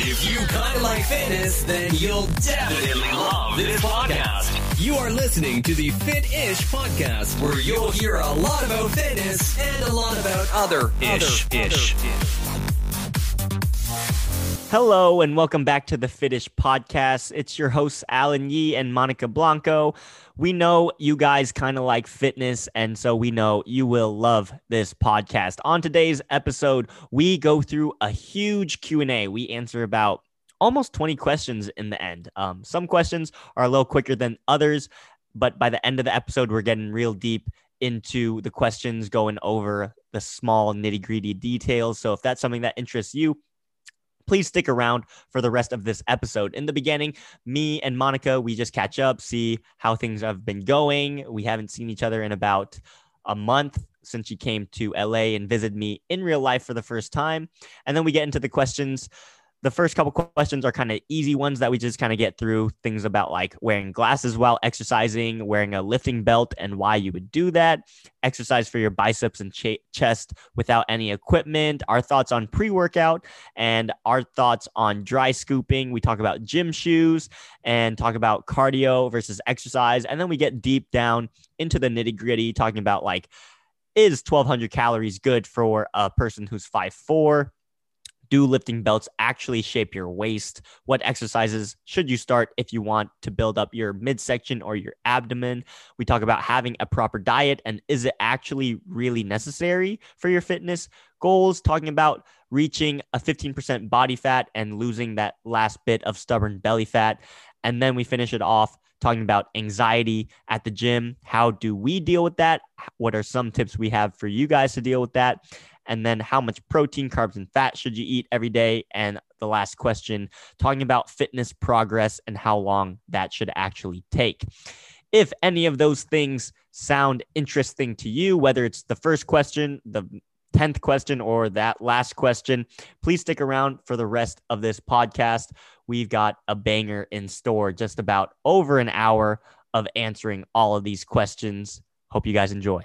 If you kind of like fitness, then you'll definitely love this podcast. You are listening to the Fit-ish podcast, where you'll hear a lot about fitness and a lot about other ish. Hello and welcome back to the Fit-ish podcast. It's your hosts Alan Yee and Monica Blanco. We know you guys kind of like fitness, and so we know you will love this podcast. On today's episode, we go through a huge Q&A. We answer about almost 20 questions in the end. Some questions are a little quicker than others, but by the end of the episode, we're getting real deep into the questions, going over the small nitty-gritty details. So if that's something that interests you, please stick around for the rest of this episode. In the beginning, me and Monica, we just catch up, see how things have been going. We haven't seen each other in about a month since she came to LA and visited me in real life for the first time. And then we get into the questions. The first couple questions are kind of easy ones that we just kind of get through. Things about like wearing glasses while exercising, wearing a lifting belt and why you would do that, exercise for your biceps and chest without any equipment, our thoughts on pre-workout, and our thoughts on dry scooping. We talk about gym shoes and talk about cardio versus exercise. And then we get deep down into the nitty-gritty, talking about like, is 1,200 calories good for a person who's 5'4"? Do lifting belts actually shape your waist? What exercises should you start if you want to build up your midsection or your abdomen? We talk about having a proper diet and is it actually really necessary for your fitness goals? Talking about reaching a 15% body fat and losing that last bit of stubborn belly fat. And then we finish it off talking about anxiety at the gym. How do we deal with that? What are some tips we have for you guys to deal with that? And then how much protein, carbs, and fat should you eat every day? And the last question, talking about fitness progress and how long that should actually take. If any of those things sound interesting to you, whether it's the first question, the 10th question, or that last question, please stick around for the rest of this podcast. We've got a banger in store, just about over an hour of answering all of these questions. Hope you guys enjoy.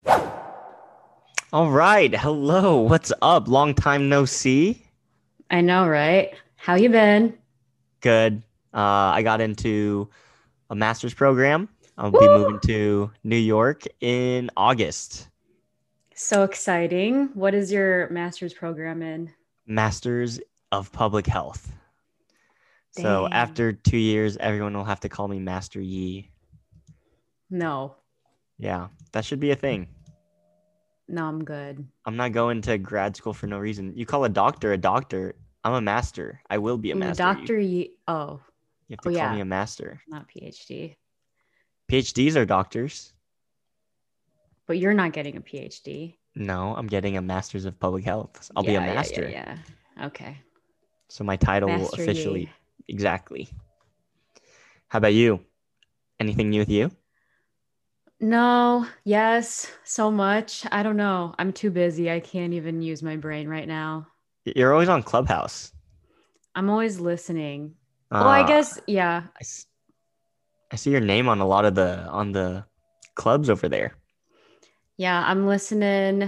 All right. Hello. What's up? Long time no see. I know, right? How you been? Good. I got into a master's program. I'll be moving to New York in August. So exciting. What is your master's program in? Master's of Public Health. Dang. So after 2 years, everyone will have to call me Master Yee. No. Yeah, that should be a thing. No, I'm good. I'm not going to grad school for no reason. You call a doctor. I'm a master. I will be a master. Dr. Yee. Oh. You have to call me a master. Not PhD. PhDs are doctors. But you're not getting a PhD. No, I'm getting a master's of public health. I'll be a master. Yeah. Okay. So my title will Master officially. Yee. Exactly. How about you? Anything new with you? No. Yes. So much. I don't know. I'm too busy. I can't even use my brain right now. You're always on Clubhouse. I'm always listening. Well, I guess, yeah. I see your name on a lot of the clubs over there. Yeah, I'm listening.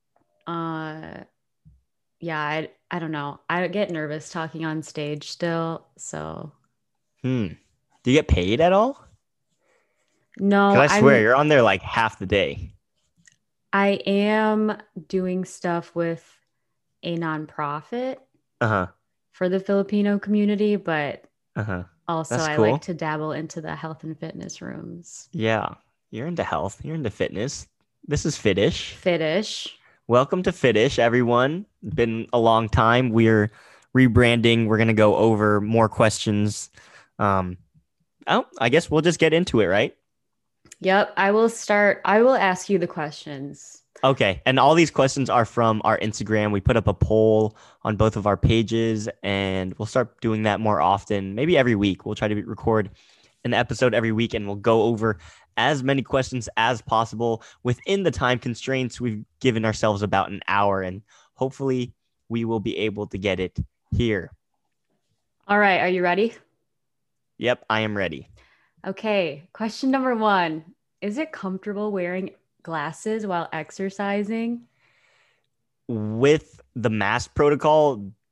Yeah, I don't know. I get nervous talking on stage still, so. Do you get paid at all? No. 'Cause I swear, you're on there like half the day. I am doing stuff with a nonprofit for the Filipino community, but also That's I cool. like to dabble into the health and fitness rooms. Yeah, you're into health. You're into fitness. This is Fit-ish. Fit-ish. Welcome to Fit-ish, everyone. It's been a long time. We're rebranding. We're going to go over more questions. I guess we'll just get into it, right? Yep. I will ask you the questions. Okay. And all these questions are from our Instagram. We put up a poll on both of our pages, and we'll start doing that more often, maybe every week. We'll try to record an episode every week, and we'll go over as many questions as possible within the time constraints. We've given ourselves about an hour, and hopefully we will be able to get it here. All right. Are you ready? Yep, I am ready. Okay. Question number 1. Is it comfortable wearing glasses while exercising? With the mask protocol,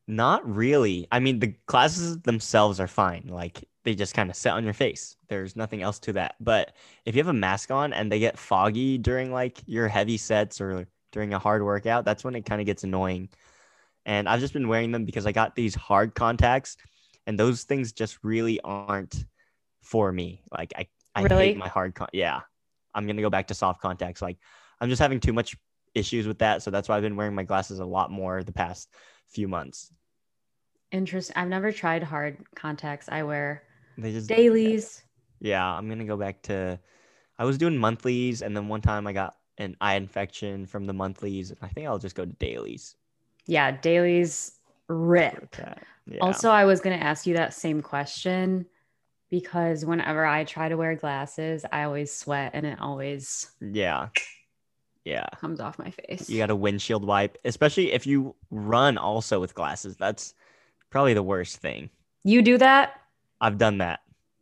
Not really. I mean, the classes themselves are fine. Like they just kind of sit on your face. There's nothing else to that. But if you have a mask on and they get foggy during like your heavy sets or during a hard workout, that's when it kind of gets annoying. And I've just been wearing them because I got these hard contacts and those things just really aren't for me. Like I hate Really? my yeah. I'm going to go back to soft contacts. Like I'm just having too much issues with that. So that's why I've been wearing my glasses a lot more the past few months. Interesting. I've never tried hard contacts. I wear They just, yeah, dailies. yeah, I'm going to go back to, I was doing monthlies and then one time I got an eye infection from the monthlies. And I think I'll just go to dailies. Yeah, dailies With rip. that. Yeah. Also, I was going to ask you that same question because whenever I try to wear glasses, I always sweat and it always Yeah. Yeah. comes off my face. You got a windshield wipe, especially if you run also with glasses. That's probably the worst thing. You do that? I've done that.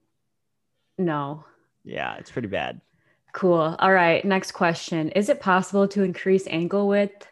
No. Yeah, it's pretty bad. Cool. All right. Next question. Is it possible to increase ankle width?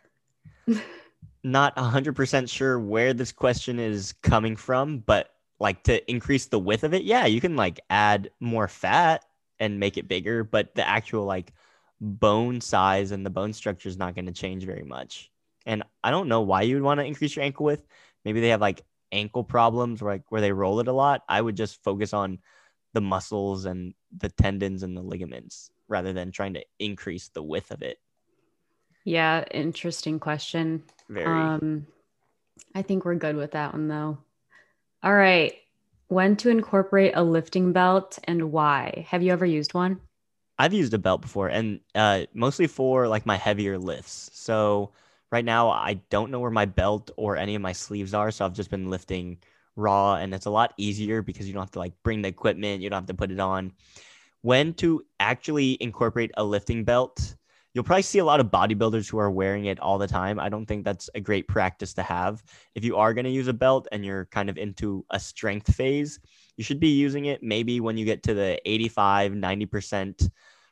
Not 100% sure where this question is coming from, but like to increase the width of it, yeah, you can like add more fat and make it bigger, but the actual like bone size and the bone structure is not going to change very much. And I don't know why you would want to increase your ankle width. Maybe they have like ankle problems where they roll it a lot. I would just focus on the muscles and the tendons and the ligaments rather than trying to increase the width of it. Yeah, interesting question. Very. I think we're good with that one though. All right. When to incorporate a lifting belt and why? Have you ever used one? I've used a belt before and mostly for like my heavier lifts. So right now I don't know where my belt or any of my sleeves are. So I've just been lifting raw and it's a lot easier because you don't have to like bring the equipment. You don't have to put it on. When to actually incorporate a lifting belt, you'll probably see a lot of bodybuilders who are wearing it all the time. I don't think that's a great practice to have. If you are going to use a belt and you're kind of into a strength phase, you should be using it maybe when you get to the 85, 90%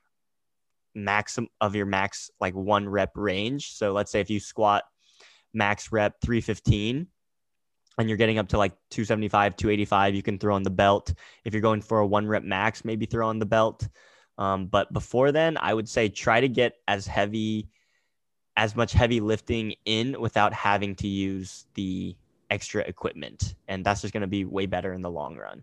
maximum of your max, like 1 rep range. So let's say if you squat max rep 315 and you're getting up to like 275, 285, you can throw on the belt. If you're going for a 1 rep max, maybe throw on the belt. But before then, I would say try to get as much heavy lifting in without having to use the extra equipment. And that's just going to be way better in the long run.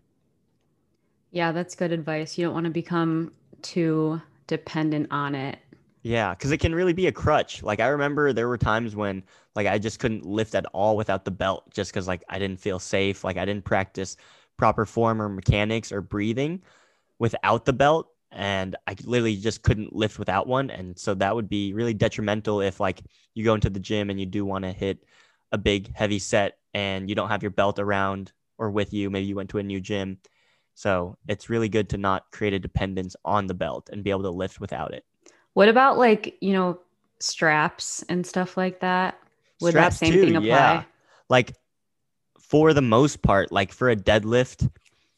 Yeah, that's good advice. You don't want to become too dependent on it. Yeah, because it can really be a crutch. Like I remember there were times when like I just couldn't lift at all without the belt just because like I didn't feel safe. Like I didn't practice proper form or mechanics or breathing without the belt. And I literally just couldn't lift without one. And so that would be really detrimental if like you go into the gym and you do want to hit a big heavy set and you don't have your belt around or with you. Maybe you went to a new gym. So it's really good to not create a dependence on the belt and be able to lift without it. What about like, straps and stuff like that? Would that Straps same too, thing yeah. apply? Like for the most part, like for a deadlift,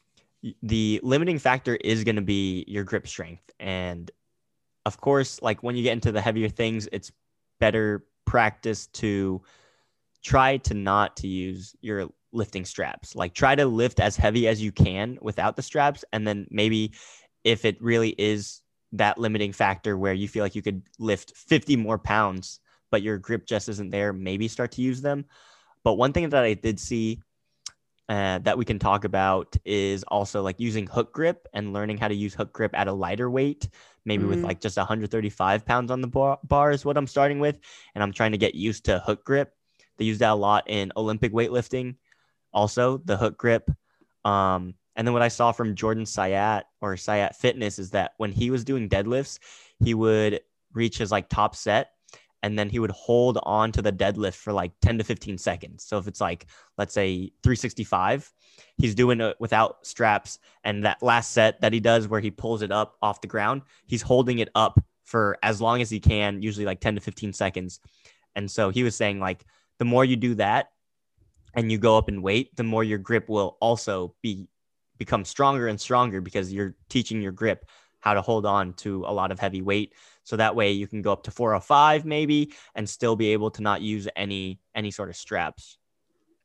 the limiting factor is going to be your grip strength. And of course, like when you get into the heavier things, it's better practice to try to not to use your lifting straps. Like try to lift as heavy as you can without the straps. And then maybe if it really is that limiting factor where you feel like you could lift 50 more pounds, but your grip just isn't there, maybe start to use them. But one thing that I did see that we can talk about is also like using hook grip and learning how to use hook grip at a lighter weight, maybe with like just 135 pounds on the bar is what I'm starting with. And I'm trying to get used to hook grip. They use that a lot in Olympic weightlifting. Also, the hook grip. And then what I saw from Jordan Sayat or Sayat Fitness is that when he was doing deadlifts, he would reach his like top set and then he would hold on to the deadlift for like 10 to 15 seconds. So if it's like, let's say 365, he's doing it without straps. And that last set that he does where he pulls it up off the ground, he's holding it up for as long as he can, usually like 10 to 15 seconds. And so he was saying like, the more you do that and you go up in weight, the more your grip will also become stronger and stronger because you're teaching your grip how to hold on to a lot of heavy weight. So that way you can go up to 405 maybe and still be able to not use any sort of straps.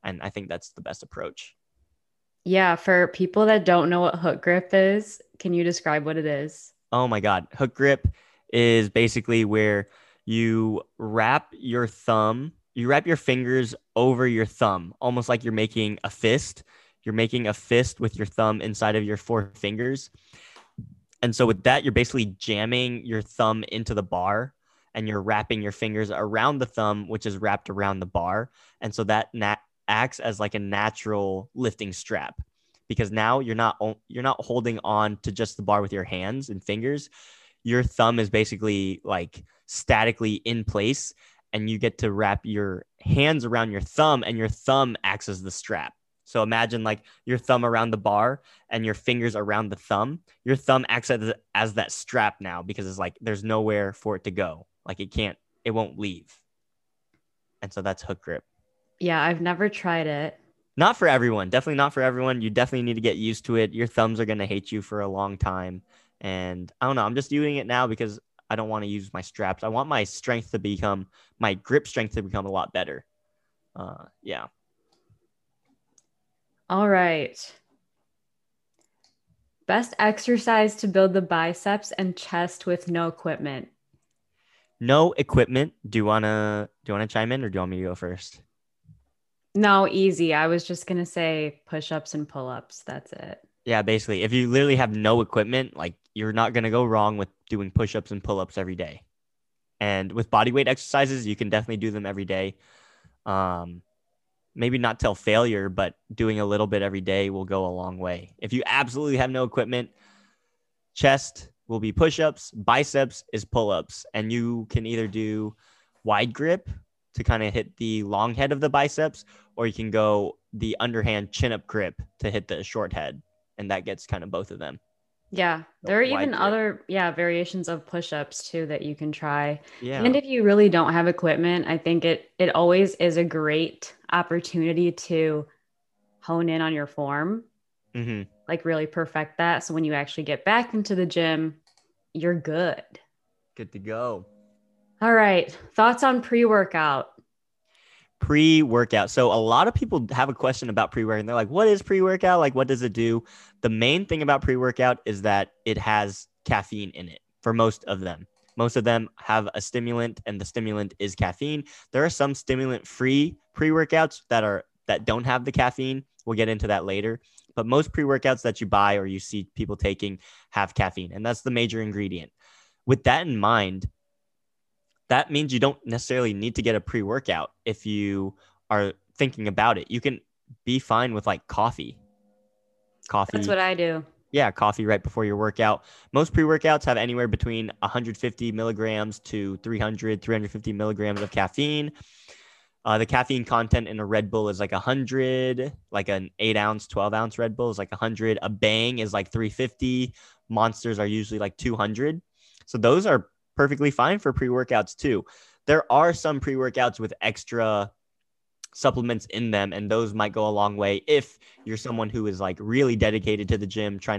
And I think that's the best approach. Yeah, for people that don't know what hook grip is, can you describe what it is? Oh my God. Hook grip is basically where you wrap your fingers over your thumb, almost like you're making a fist. You're making a fist with your thumb inside of your four fingers. And so with that, you're basically jamming your thumb into the bar and you're wrapping your fingers around the thumb, which is wrapped around the bar. And so that acts as like a natural lifting strap, because now you're not holding on to just the bar with your hands and fingers. Your thumb is basically like statically in place, and you get to wrap your hands around your thumb, and your thumb acts as the strap. So imagine like your thumb around the bar and your fingers around the thumb. Your thumb acts as that strap now, because it's like there's nowhere for it to go. Like it won't leave. And so that's hook grip. Yeah, I've never tried it. Not for everyone. Definitely not for everyone. You definitely need to get used to it. Your thumbs are going to hate you for a long time. And I don't know. I'm just doing it now because I don't want to use my straps. I want my grip strength to become a lot better. Yeah. All right. Best exercise to build the biceps and chest with no equipment. No equipment. Do you wanna chime in, or do you want me to go first? No, easy. I was just going to say push-ups and pull-ups. That's it. Yeah, basically, if you literally have no equipment, like you're not going to go wrong with doing push-ups and pull-ups every day. And with bodyweight exercises, you can definitely do them every day. Maybe not till failure, but doing a little bit every day will go a long way. If you absolutely have no equipment, chest will be push-ups, biceps is pull-ups, and you can either do wide grip to kind of hit the long head of the biceps, or you can go the underhand chin-up grip to hit the short head, and that gets kind of both of them. Yeah, there are even other variations of push-ups too that you can try. Yeah. And if you really don't have equipment, I think it always is a great opportunity to hone in on your form, like really perfect that. So when you actually get back into the gym, you're good. Good to go. All right. Thoughts on pre-workout? Pre-workout. So a lot of people have a question about pre-workout. They're like, what is pre-workout? Like, what does it do? The main thing about pre-workout is that it has caffeine in it for most of them. Most of them have a stimulant, and the stimulant is caffeine. There are some stimulant-free pre-workouts that don't have the caffeine. We'll get into that later. But most pre-workouts that you buy or you see people taking have caffeine, and that's the major ingredient. With that in mind, that means you don't necessarily need to get a pre-workout if you are thinking about it. You can be fine with like coffee. That's what I do. Yeah, coffee right before your workout. Most pre-workouts have anywhere between 150 milligrams to 350 milligrams of caffeine. The caffeine content in a Red Bull is like 100, like an 8-ounce, 12-ounce Red Bull is like 100. A Bang is like 350. Monsters are usually like 200. So those are perfectly fine for pre-workouts too. There are some pre-workouts with extra supplements in them, and those might go a long way if you're someone who is like really dedicated to the gym, trying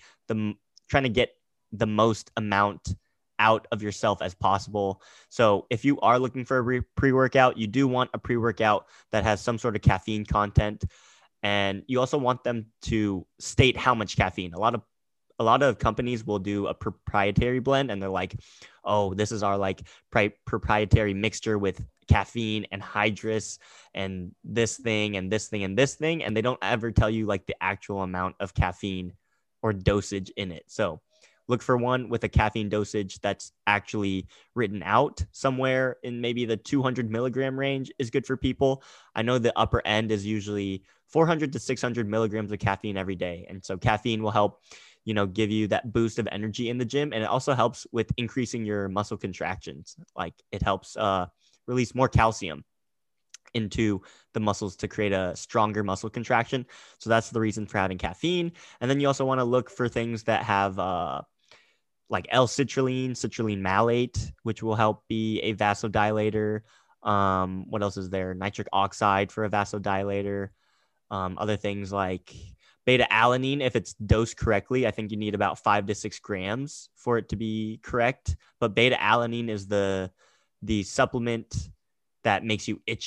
to get the most amount out of yourself as possible. So if you are looking for a pre-workout, you do want a pre-workout that has some sort of caffeine content, and you also want them to state how much caffeine. A lot of companies will do a proprietary blend, and they're like, oh, this is our like proprietary mixture with caffeine and hydrous and this thing and this thing and this thing. And they don't ever tell you like the actual amount of caffeine or dosage in it. So look for one with a caffeine dosage that's actually written out somewhere in maybe the 200 milligram range is good for people. I know the upper end is usually 400 to 600 milligrams of caffeine every day. And so caffeine will help, give you that boost of energy in the gym. And it also helps with increasing your muscle contractions. Like it helps release more calcium into the muscles to create a stronger muscle contraction. So that's the reason for having caffeine. And then you also want to look for things that have like L-citrulline, citrulline malate, which will help be a vasodilator. What else is there? Nitric oxide for a vasodilator. Other things like beta-alanine, if it's dosed correctly, I think you need about 5 to 6 grams for it to be correct. But beta-alanine is the supplement that makes you itchy.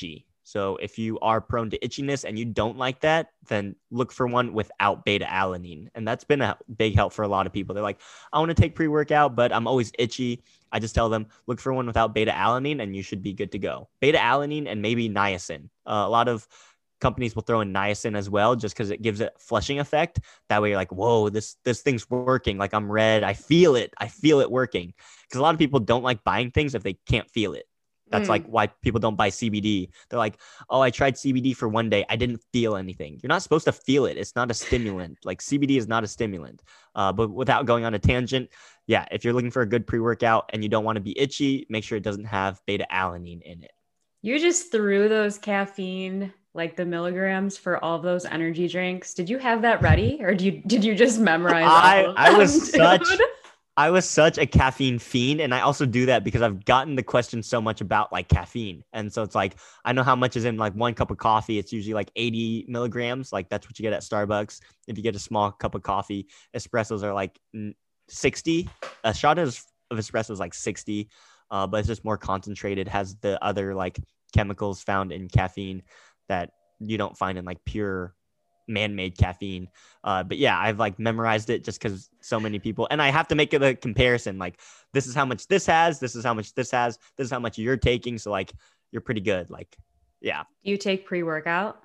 So if you are prone to itchiness and you don't like that, then look for one without beta alanine. And that's been a big help for a lot of people. They're like, I want to take pre-workout, but I'm always itchy. I just tell them, look for one without beta alanine and you should be good to go. Beta alanine and maybe niacin. A lot of companies will throw in niacin as well, just because it gives it flushing effect. That way you're like, whoa, this thing's working. Like I'm red. I feel it working. Because a lot of people don't like buying things if they can't feel it. That's like why people don't buy CBD. They're like, oh, I tried CBD for one day. I didn't feel anything. You're not supposed to feel it. It's not a stimulant. Like CBD is not a stimulant. But without going on a tangent, yeah, if you're looking for a good pre-workout and you don't want to be itchy, make sure it doesn't have beta alanine in it. You just threw those caffeine, like the milligrams for all of those energy drinks. Did you have that ready, or did you just memorize all of them? I was such a caffeine fiend, and I also do that because I've gotten the question so much about like caffeine. And so it's like, I know how much is in like one cup of coffee. It's usually like 80 milligrams. Like that's what you get at Starbucks. If you get a small cup of coffee, espressos are like 60. A shot of espresso is like 60, but it's just more concentrated, has the other like chemicals found in caffeine that you don't find in like pure man-made caffeine. But yeah, I've like memorized it just because so many people, and I have to make it a comparison. Like this is how much this has, this is how much this has, this is how much you're taking. So like you're pretty good. Like, yeah. You take pre-workout?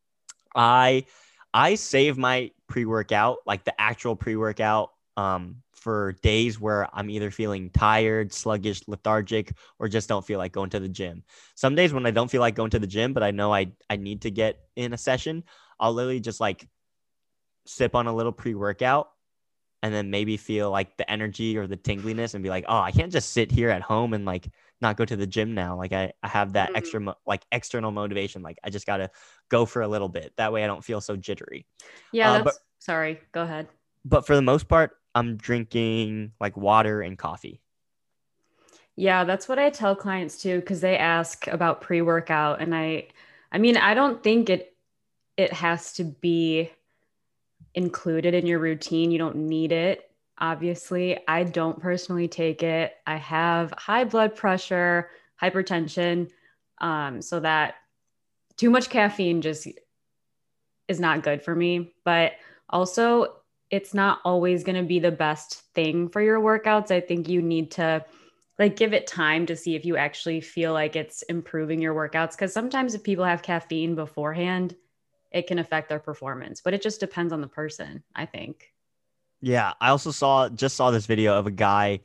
I save my pre-workout, like the actual pre-workout, for days where I'm either feeling tired, sluggish, lethargic, or just don't feel like going to the gym. Some days when I don't feel like going to the gym, but I know I need to get in a session, I'll literally just like sip on a little pre-workout and then maybe feel like the energy or the tingliness and be like, oh, I can't just sit here at home and like not go to the gym now. Like I have that extra like external motivation. Like I just got to go for a little bit. That way I don't feel so jittery. Yeah. Sorry, go ahead. But for the most part, I'm drinking like water and coffee. Yeah, that's what I tell clients too, because they ask about pre-workout. And I mean, I don't think it has to be included in your routine. You don't need it. Obviously, I don't personally take it. I have high blood pressure, hypertension, so that too much caffeine just is not good for me. But also, it's not always going to be the best thing for your workouts. I think you need to like give it time to see if you actually feel like it's improving your workouts. Because sometimes if people have caffeine beforehand, it can affect their performance, but it just depends on the person, I think. Yeah. I also saw this video of a guy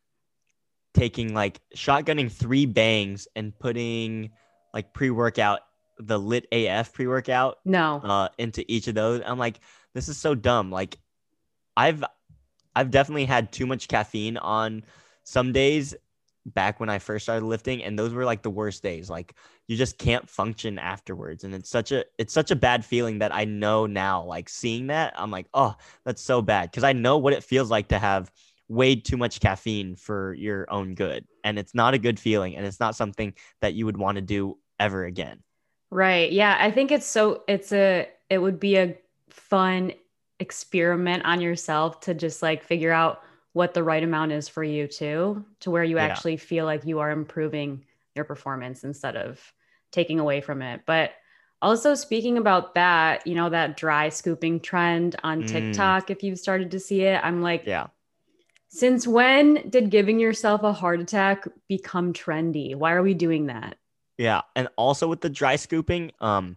taking like shotgunning 3 bangs and putting like pre-workout, the Lit AF pre-workout into each of those. I'm like, this is so dumb. Like I've definitely had too much caffeine on some days back when I first started lifting, and those were like the worst days. Like you just can't function afterwards, and it's such a bad feeling that I know now. Like seeing that, I'm like, oh, that's so bad, because I know what it feels like to have way too much caffeine for your own good, and it's not a good feeling, and it's not something that you would want to do ever again. Right. Yeah, I think it would be a fun experiment on yourself to just like figure out what the right amount is for you too, to where you actually feel like you are improving your performance instead of taking away from it. But also speaking about that, you know, that dry scooping trend on TikTok, if you've started to see it, I'm like, since when did giving yourself a heart attack become trendy? Why are we doing that? Yeah. And also with the dry scooping,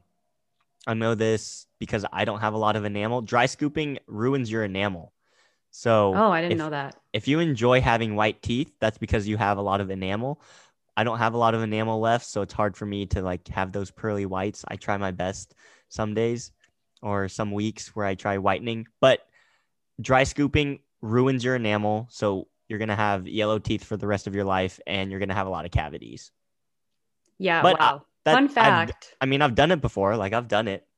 I know this because I don't have a lot of enamel. Dry scooping ruins your enamel. So I didn't know that. If you enjoy having white teeth, that's because you have a lot of enamel. I don't have a lot of enamel left, so it's hard for me to like have those pearly whites. I try my best some days or some weeks where I try whitening, but dry scooping ruins your enamel. So you're going to have yellow teeth for the rest of your life, and you're going to have a lot of cavities. Yeah. But wow. Fun fact. I've done it before. Like I've done it.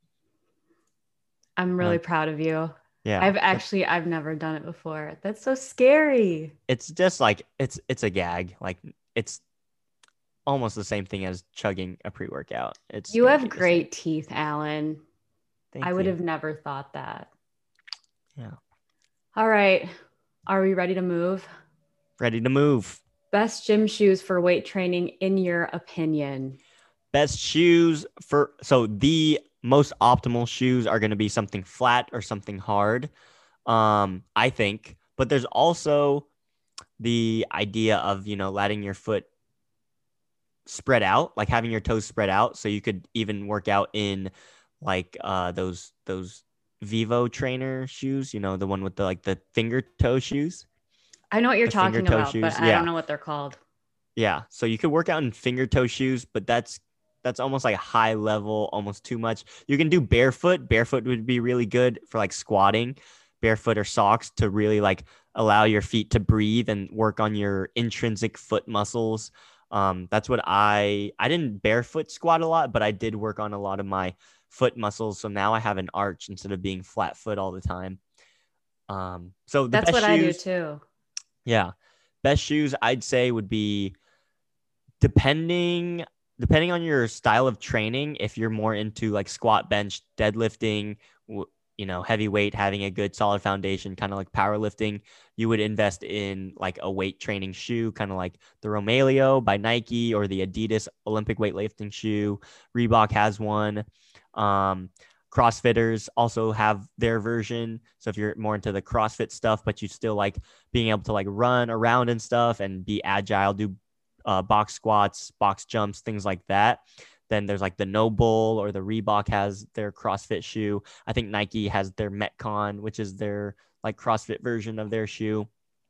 I'm really proud of you. Yeah. I've never done it before. That's so scary. It's just like, it's a gag. Like it's almost the same thing as chugging a pre-workout. You have great teeth, Alan. Thank I you. would have never thought that. Yeah. All right. Are we ready to move? Ready to move. Best gym shoes for weight training in your opinion? Best shoes so the most optimal shoes are going to be something flat or something hard, I think. But there's also the idea of, letting your foot spread out, like having your toes spread out. So you could even work out in like those Vivo trainer shoes, the one with the finger toe shoes. I know what you're talking about, shoes. But I don't know what they're called. Yeah. So you could work out in finger toe shoes, but that's almost like a high level, almost too much. You can do barefoot. Barefoot would be really good for like squatting, barefoot or socks, to really like allow your feet to breathe and work on your intrinsic foot muscles. That's what I didn't barefoot squat a lot, but I did work on a lot of my foot muscles. So now I have an arch instead of being flat foot all the time. So that's what shoes, I do too. Yeah. Best shoes I'd say would be depending on your style of training. If you're more into like squat, bench, deadlifting, heavy weight, having a good solid foundation, kind of like powerlifting, you would invest in like a weight training shoe, kind of like the Romelio by Nike or the Adidas Olympic weightlifting shoe. Reebok has one. CrossFitters also have their version. So if you're more into the CrossFit stuff, but you still like being able to like run around and stuff and be agile, do box squats, box jumps, things like that, then there's like the NOBULL, or the Reebok has their CrossFit shoe. I think Nike has their Metcon, which is their like CrossFit version of their shoe.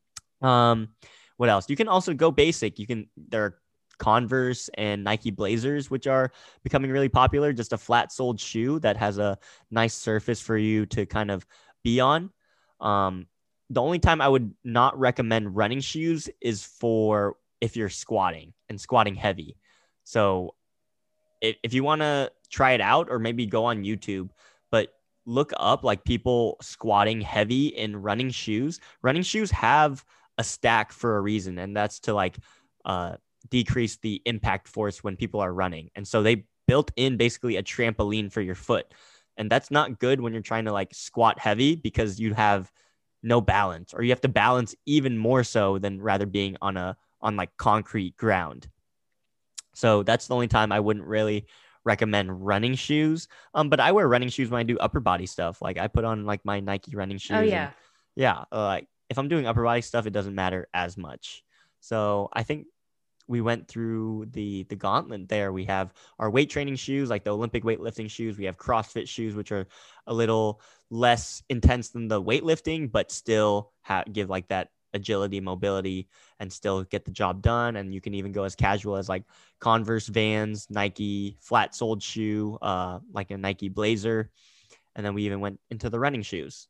What else? You can also go basic. There are Converse and Nike Blazers, which are becoming really popular. Just a flat soled shoe that has a nice surface for you to kind of be on. The only time I would not recommend running shoes is for if you're squatting and squatting heavy. So if you want to try it out, or maybe go on YouTube, but look up like people squatting heavy in running shoes. Running shoes have a stack for a reason, and that's to like decrease the impact force when people are running. And so they built in basically a trampoline for your foot. And that's not good when you're trying to like squat heavy, because you have no balance, or you have to balance even more so than rather being on like concrete ground. So that's the only time I wouldn't really recommend running shoes. But I wear running shoes when I do upper body stuff. Like I put on like my Nike running shoes. Oh yeah. Like if I'm doing upper body stuff, it doesn't matter as much. So I think we went through the gauntlet there. We have our weight training shoes, like the Olympic weightlifting shoes. We have CrossFit shoes, which are a little less intense than the weightlifting, but still give like that agility, mobility, and still get the job done. And you can even go as casual as like Converse, Vans, Nike flat soled shoe, like a Nike Blazer. And then we even went into the running shoes.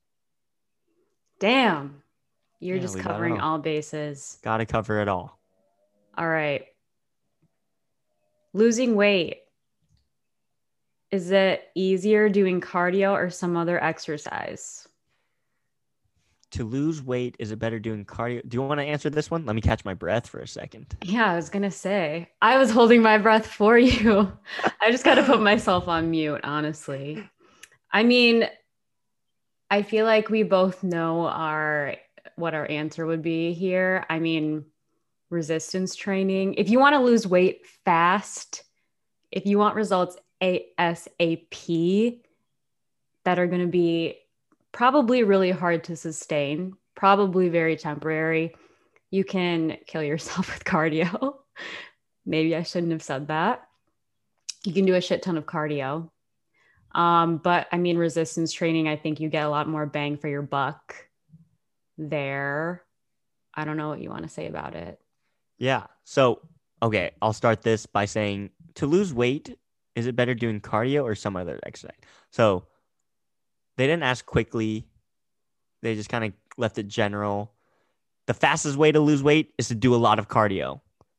Damn. You're just covering all bases. Gotta cover it all. All right. Losing weight. Is it easier doing cardio or some other exercise? To lose weight, is it better doing cardio? Do you want to answer this one? Let me catch my breath for a second. Yeah, I was going to say, I was holding my breath for you. I just got to put myself on mute, honestly. I mean, I feel like we both know what our answer would be here. I mean, resistance training. If you want to lose weight fast, if you want results ASAP that are going to be probably really hard to sustain, probably very temporary, you can kill yourself with cardio. Maybe I shouldn't have said that. You can do a shit ton of cardio. But I mean, resistance training, I think you get a lot more bang for your buck there. I don't know what you want to say about it. Yeah. So, okay, I'll start this by saying, to lose weight, is it better doing cardio or some other exercise? So they didn't ask quickly. They just kind of left it general. The fastest way to lose weight is to do a lot of cardio.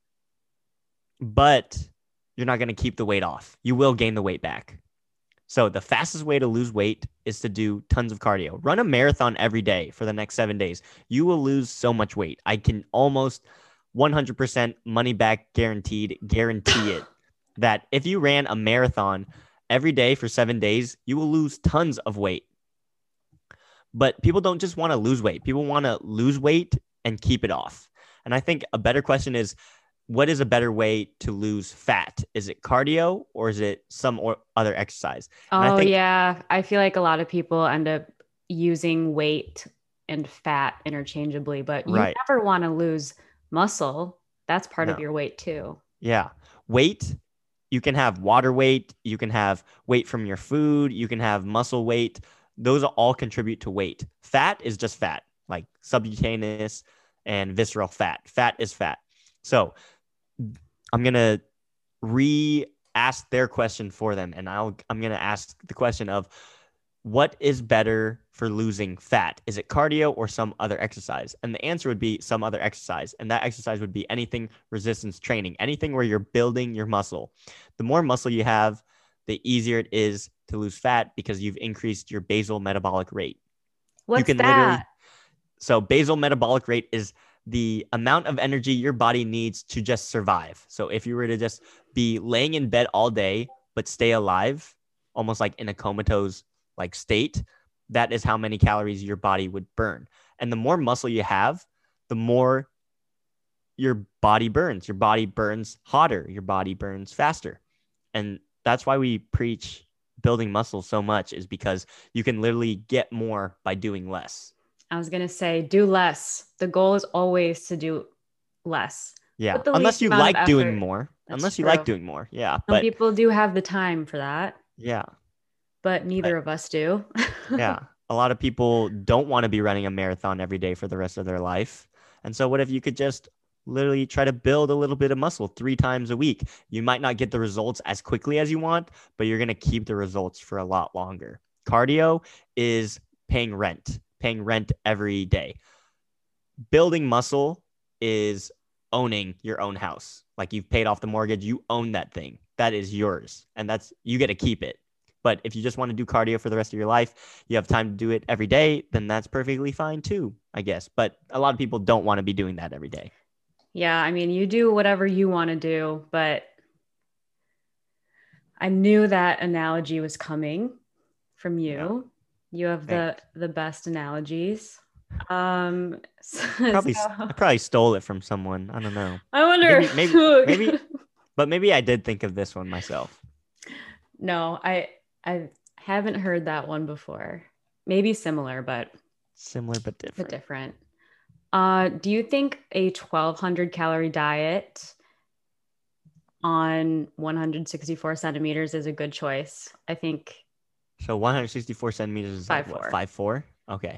But you're not going to keep the weight off. You will gain the weight back. So the fastest way to lose weight is to do tons of cardio. Run a marathon every day for the next 7 days. You will lose so much weight. I can almost 100% money back guarantee it, that if you ran a marathon every day for 7 days, you will lose tons of weight. But people don't just want to lose weight. People want to lose weight and keep it off. And I think a better question is, what is a better way to lose fat? Is it cardio or is it some or other exercise? And Oh, yeah. I feel like a lot of people end up using weight and fat interchangeably, but you right. never want to lose muscle. That's part of No. your weight too. Yeah. Weight, you can have water weight, you can have weight from your food, you can have muscle weight. Those all contribute to weight. Fat is just fat, like subcutaneous and visceral fat. Fat is fat. So I'm going to re-ask their question for them. And I'm going to ask the question of, what is better for losing fat? Is it cardio or some other exercise? And the answer would be some other exercise. And that exercise would be anything resistance training, anything where you're building your muscle. The more muscle you have, the easier it is to lose fat because you've increased your basal metabolic rate. What's that? So basal metabolic rate is the amount of energy your body needs to just survive. So if you were to just be laying in bed all day, but stay alive, almost like in a comatose like state, that is how many calories your body would burn. And the more muscle you have, the more your body burns. Your body burns hotter. Your body burns faster. And that's why we preach building muscle so much, is because you can literally get more by doing less. I was going to say, do less. The goal is always to do less. Yeah. Unless you like doing more. Unless you like doing more. Yeah. Some people do have the time for that. Yeah. But neither of us do. Yeah. A lot of people don't want to be running a marathon every day for the rest of their life. And so what if you could just literally try to build a little bit of muscle 3 times a week? You might not get the results as quickly as you want, but you're going to keep the results for a lot longer. Cardio is paying rent every day. Building muscle is owning your own house. Like, you've paid off the mortgage, you own that thing. That is yours. And you get to keep it. But if you just want to do cardio for the rest of your life, you have time to do it every day, then that's perfectly fine too, I guess. But a lot of people don't want to be doing that every day. Yeah, I mean, you do whatever you want to do, but I knew that analogy was coming from you. Yeah. You have the best analogies. I probably stole it from someone. I don't know. I wonder. Maybe I did think of this one myself. No, I haven't heard that one before. Maybe similar, but different. Do you think a 1,200 calorie diet on 164 centimeters is a good choice? I think. So 164 centimeters is 5'4". 5'4"? Okay.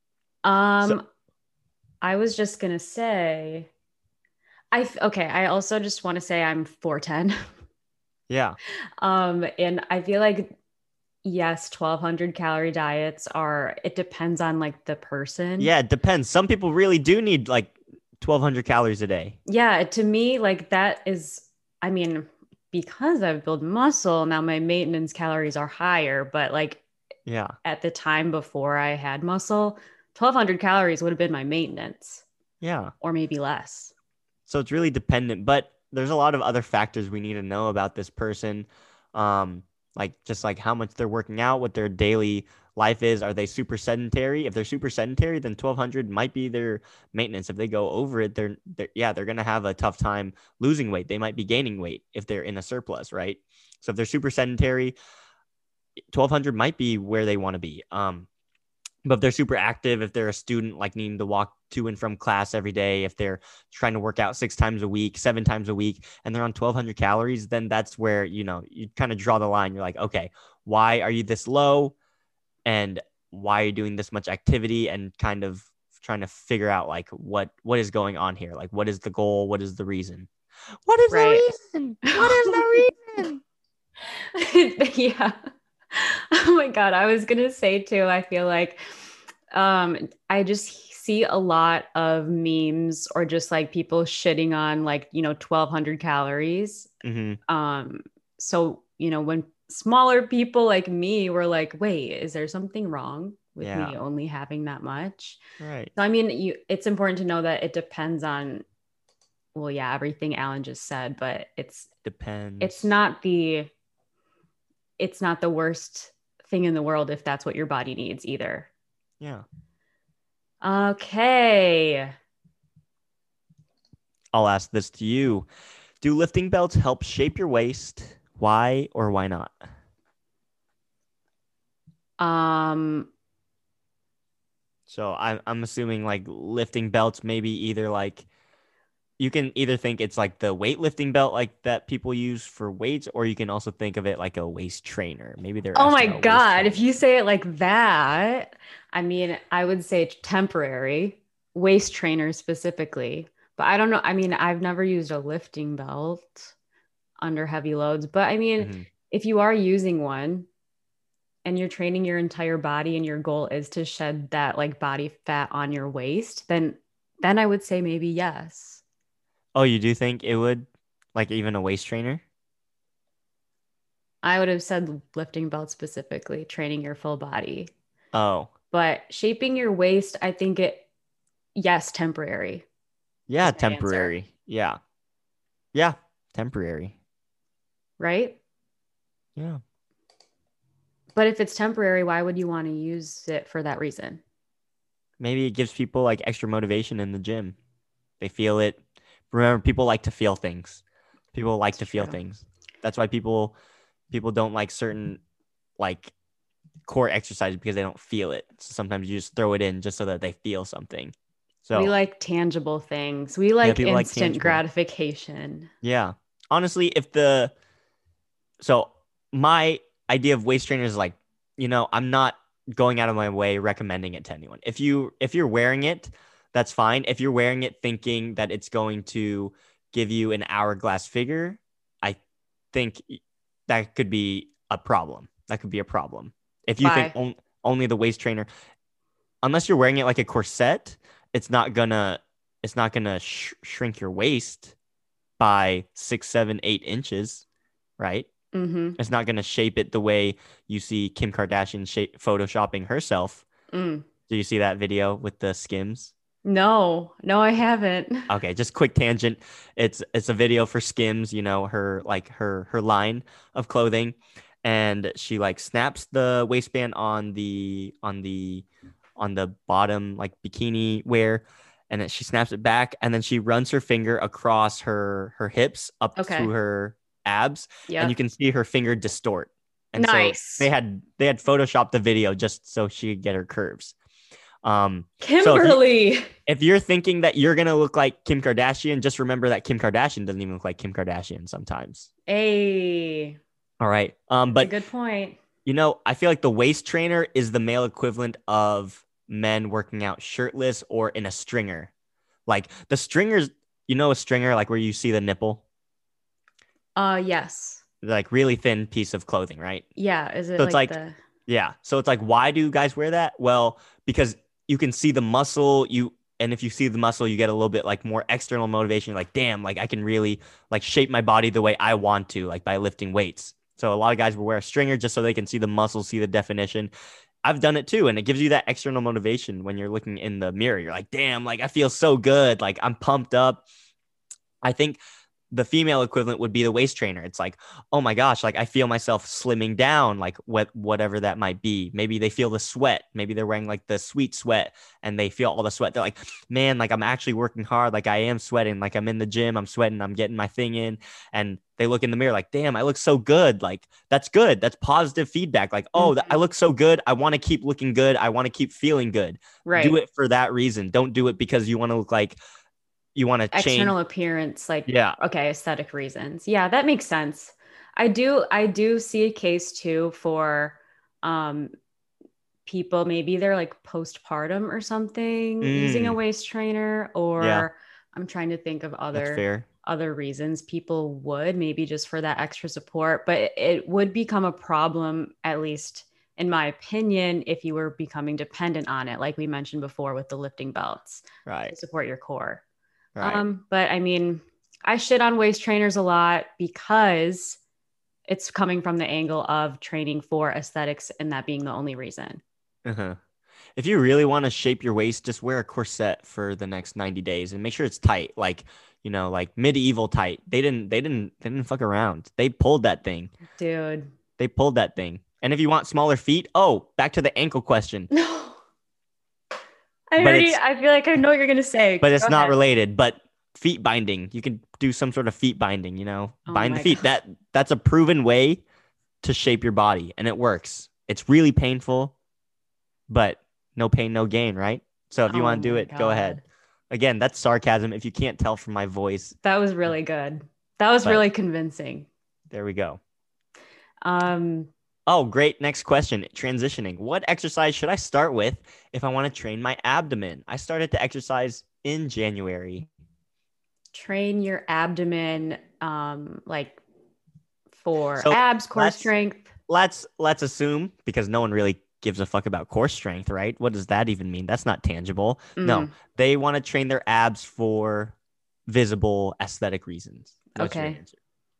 I was just gonna say, I also just want to say I'm 4'10". Yeah. And I feel like, yes, 1,200 calorie diets it depends on like the person. Yeah, it depends. Some people really do need like 1,200 calories a day. Yeah, to me, like that is, I mean, because I've built muscle, now my maintenance calories are higher, but like, yeah, at the time before I had muscle, 1,200 calories would have been my maintenance. Yeah. Or maybe less. So it's really dependent, but there's a lot of other factors we need to know about this person. Like how much they're working out, what their daily life is. Are they super sedentary? If they're super sedentary, then 1,200 might be their maintenance. If they go over it, they're going to have a tough time losing weight. They might be gaining weight if they're in a surplus, right? So if they're super sedentary, 1,200 might be where they want to be. But if they're super active, if they're a student, like needing to walk to and from class every day, if they're trying to work out 6 times a week, 7 times a week, and they're on 1,200 calories, then that's where, you kind of draw the line. You're like, okay, why are you this low? And why are you doing this much activity? And kind of trying to figure out like what is going on here? Like, what is the goal? What is the reason? What is the reason? What is the reason? Yeah. Oh my God. I was going to say too, I feel like I just see a lot of memes or just like people shitting on like, 1,200 calories. Mm-hmm. So, when smaller people like me were like, wait, is there something wrong with me only having that much? Right. So, I mean, it's important to know that it depends on, well, yeah, everything Alan just said, but depends. It's not the worst thing in the world if that's what your body needs either. Yeah. Okay. I'll ask this to you. Do lifting belts help shape your waist? Why or why not? So I'm assuming like lifting belts, maybe either like you can either think it's like the weightlifting belt like that people use for weights, or you can also think of it like a waist trainer. Maybe they're Oh my asking about waist God. If training. you say it like that, I mean, I would say it's temporary, waist trainer specifically. But I don't know. I mean, I've never used a lifting belt under heavy loads. But I mean, Mm-hmm. if you are using one and you're training your entire body and your goal is to shed that like body fat on your waist, then I would say maybe yes. Oh, you do think it would, like even a waist trainer? I would have said lifting belt specifically, training your full body. Oh, But shaping your waist, I think yes, temporary yeah, is my answer, temporary. Yeah. Yeah, temporary. right? Yeah. But if it's temporary, why would you want to use it for that reason? Maybe it gives people like extra motivation in the gym. They feel it. Remember, people like to feel things. People like It's to feel true. things. That's why people don't like certain like core exercises because they don't feel it. So sometimes you just throw it in just so that they feel something. We So like tangible things. We yeah, like people like instant tangible. gratification. Yeah. Honestly, so my idea of waist trainers is like, I'm not going out of my way recommending it to anyone. If you're wearing it, that's fine. If you're wearing it thinking that it's going to give you an hourglass figure, I think that could be a problem. That could be a problem. If you think Why? only the waist trainer, unless you're wearing it like a corset, it's not gonna shrink your waist by 6, 7, 8 inches, right? Mm-hmm. It's not going to shape it the way you see Kim Kardashian photoshopping herself. Mm. Do you see that video with the Skims? No, I haven't. Okay, just quick tangent. It's a video for Skims, her line of clothing, and she like snaps the waistband on the bottom like bikini wear, and then she snaps it back, and then she runs her finger across her hips up to Okay. her abs, and you Yep. can see her finger distort. And so they Nice. had they had photoshopped the video just so she could get her curves. So Kimberly. if you're thinking that you're gonna look like Kim Kardashian, just remember that Kim Kardashian doesn't even look like Kim Kardashian sometimes. Hey, All right. that's a But good point. I feel like the waist trainer is the male equivalent of men working out shirtless or in a stringer. Like the stringers, a stringer like where you see the nipple, Yes. like really thin piece of clothing, right? Yeah. Is it So it's like like, the yeah. So it's like, why do guys wear that? Well, because you can see the muscle, and if you see the muscle, you get a little bit like more external motivation. You're like, damn, like I can really like shape my body the way I want to, like by lifting weights. So a lot of guys will wear a stringer just so they can see the muscle, see the definition. I've done it too, and it gives you that external motivation when you're looking in the mirror. You're like, damn, like I feel so good, like I'm pumped up. I think the female equivalent would be the waist trainer. It's like, oh my gosh, like I feel myself slimming down, like whatever that might be. Maybe they feel the sweat. Maybe they're wearing like the sweet sweat and they feel all the sweat. They're like, man, like I'm actually working hard. Like I am sweating. Like I'm in the gym. I'm sweating. I'm getting my thing in. And they look in the mirror like, damn, I look so good. Like that's good. That's positive feedback. Like, oh, I Mhm. look so good. I want to keep looking good. I want to keep feeling good. Do Right. it for that reason. Don't do it because you want to look like you want to change. External appearance, like Yeah. okay, aesthetic reasons. Yeah, that makes sense. I do see a case too for um people, maybe they're like postpartum or something using a Mm, waist trainer, yeah. or I'm trying to think of That's fair. other reasons people would, maybe just for that extra support, but it would become a problem, at least in my opinion, if you were becoming dependent on it, like we mentioned before with the lifting belts Right. to support your core. Right. But I mean, I shit on waist trainers a lot because it's coming from the angle of training for aesthetics and that being the only reason. Uh-huh. If you really want to shape your waist, just wear a corset for the next 90 days and make sure it's tight, like, like medieval tight. They didn't fuck around. They pulled that thing. Dude. They pulled that thing. And if you want smaller feet, oh, back to the ankle question. No. But it's I feel like I know what you're going to say. but it's Go not ahead. related. But feet binding. You can do some sort of feet binding, Oh bind the my feet. God. That's a proven way to shape your body, and it works. It's really painful, but no pain, no gain, right? So if you Oh want to do my it, go ahead. God. Again, that's sarcasm if you can't tell from my voice, That was really good. That was but really convincing. there we go. Um, Oh, great. Next question. Transitioning. What exercise should I start with if I want to train my abdomen? I started to exercise in January. Train your abdomen, like for So abs, core let's strength. let's assume, because no one really gives a fuck about core strength, right? What does that even mean? That's not tangible. No, Mm, they want to train their abs for visible aesthetic reasons. What's your okay. answer?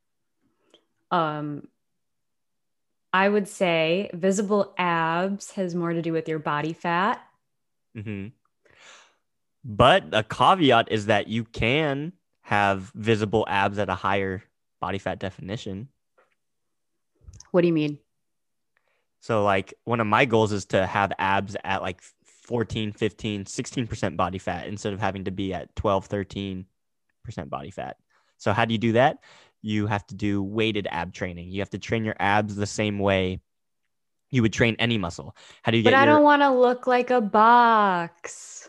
Um, I would say visible abs has more to do with your body fat. Hmm. But a caveat is that you can have visible abs at a higher body fat definition. What do you mean? So like one of my goals is to have abs at like 14, 15, 16% body fat instead of having to be at 12, 13% body fat. So how do you do that? You have to do weighted ab training. You have to train your abs the same way you would train any muscle. How do you But get I your... don't want to look like a box.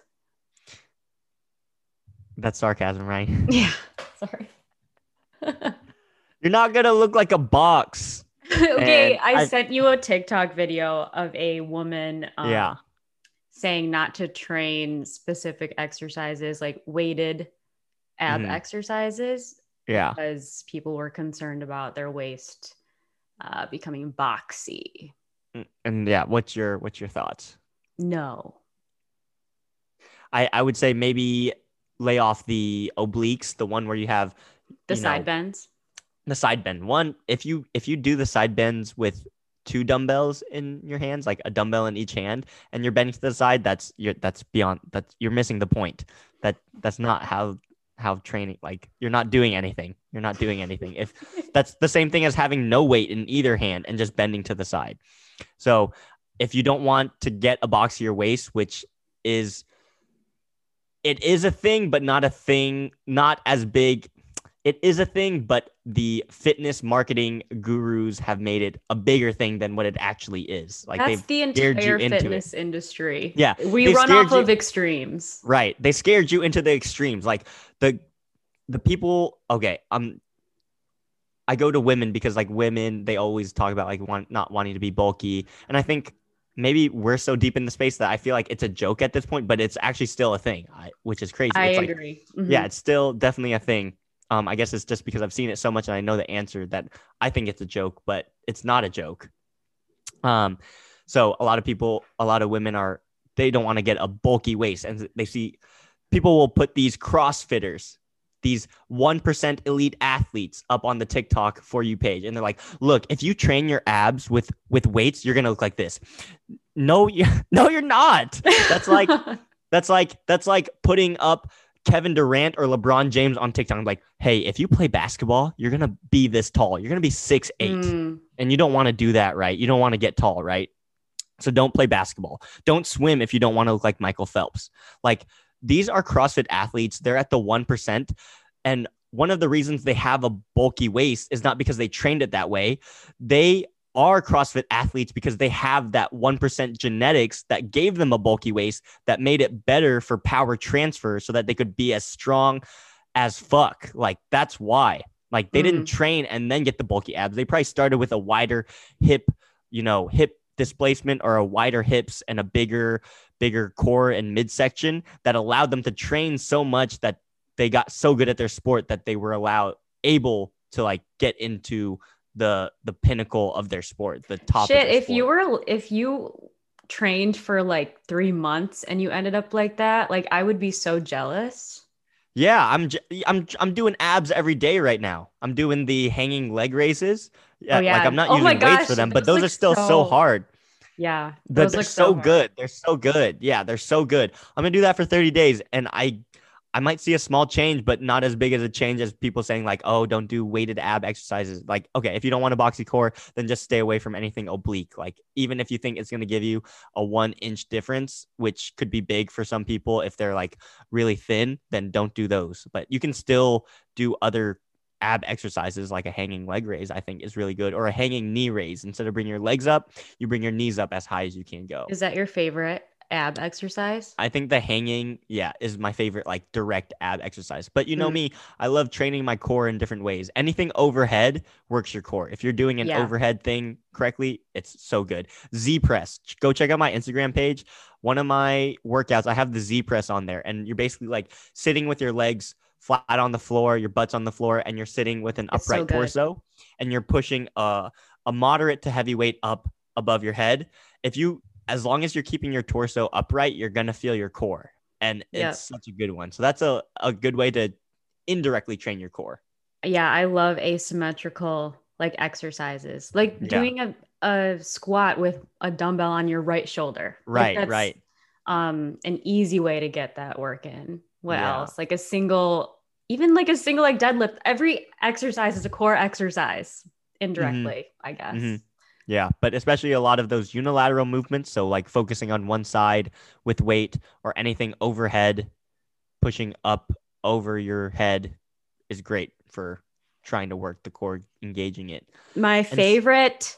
That's sarcasm, right? Yeah. Sorry. You're not going to look like a box. Okay, And I sent you a TikTok video of a woman yeah. saying not to train specific exercises like weighted ab Mhm. exercises Yeah. because people were concerned about their waist becoming boxy. And yeah, what's your thoughts? No. I would say maybe lay off the obliques, the one where you have The side bends. the side bend. One, if you do the side bends with two dumbbells in your hands, like a dumbbell in each hand, and you're bending to the side, that's beyond, that's, you're missing the point. That's not how training, like, you're not doing anything. You're not doing anything. If that's the same thing as having no weight in either hand and just bending to the side. So if you don't want to get a boxier waist, which is, it is a thing, but not a thing, not as big. It is a thing, but the fitness marketing gurus have made it a bigger thing than what it actually is. Like, That's the they've scared you entire into fitness it. industry. Yeah, We they've run scared off you- of extremes. Right. They scared you into the extremes. Like the people, okay, I go to women because like women, they always talk about like not wanting to be bulky. And I think maybe we're so deep in the space that I feel like it's a joke at this point, but it's actually still a thing, which is crazy. I It's agree. like, yeah, it's still definitely a thing. I guess it's just because I've seen it so much and I know the answer that I think it's a joke, but it's not a joke. So a lot of women they don't want to get a bulky waist, and they see people will put these CrossFitters, these 1% elite athletes up on the TikTok For You page. And they're like, look, if you train your abs with weights, you're going to look like this. No, no, you're not. That's like putting up Kevin Durant or LeBron James on TikTok. I'm like, hey, if you play basketball, you're going to be this tall. You're going to be 6'8". And you don't want to do that, right? You don't want to get tall, right? So don't play basketball. Don't swim if you don't want to look like Michael Phelps. Like, these are CrossFit athletes. They're at the 1%. And one of the reasons they have a bulky waist is not because they trained it that way. They are CrossFit athletes because they have that 1% genetics that gave them a bulky waist that made it better for power transfer so that they could be as strong as fuck. Like, that's why. Like, they didn't train and then get the bulky abs. They probably started with a wider hip displacement or a wider hips and a bigger core and midsection that allowed them to train so much that they got so good at their sport that they were able to like get into the pinnacle of their sport, the top. Shit, if you trained for like 3 months and you ended up like that, like I would be so jealous. Yeah, I'm doing abs every day right now. I'm doing the hanging leg raises. Yeah, like I'm not using weights for them, but those are still so hard. Yeah, but they're so good. They're so good. Yeah, they're so good. I'm gonna do that for 30 days, and I I might see a small change, but not as big as a change as people saying like, oh, don't do weighted ab exercises. Like, okay, if you don't want a boxy core, then just stay away from anything oblique. Like, even if you think it's going to give you a 1-inch difference, which could be big for some people if they're like really thin, then don't do those. But you can still do other ab exercises like a hanging leg raise, I think is really good, or a hanging knee raise. Instead of bringing your legs up, you bring your knees up as high as you can go. Is that your favorite ab exercise? I think the hanging, is my favorite, like direct ab exercise. But you know me, I love training my core in different ways. Anything overhead works your core. If you're doing an overhead thing correctly, it's so good. Z press, go check out my Instagram page. One of my workouts, I have the Z press on there, and you're basically like sitting with your legs flat on the floor, your butt's on the floor, and you're sitting with an upright torso, and you're pushing a moderate to heavy weight up above your head. As long as you're keeping your torso upright, you're going to feel your core. And it's such a good one. So that's a good way to indirectly train your core. Yeah, I love asymmetrical like exercises. Like doing a squat with a dumbbell on your right shoulder. Right, right. An easy way to get that work in. What else? Like a single like deadlift. Every exercise is a core exercise indirectly, I guess. Mm-hmm. Yeah, but especially a lot of those unilateral movements. So like focusing on one side with weight or anything overhead, pushing up over your head is great for trying to work the core, engaging it. My favorite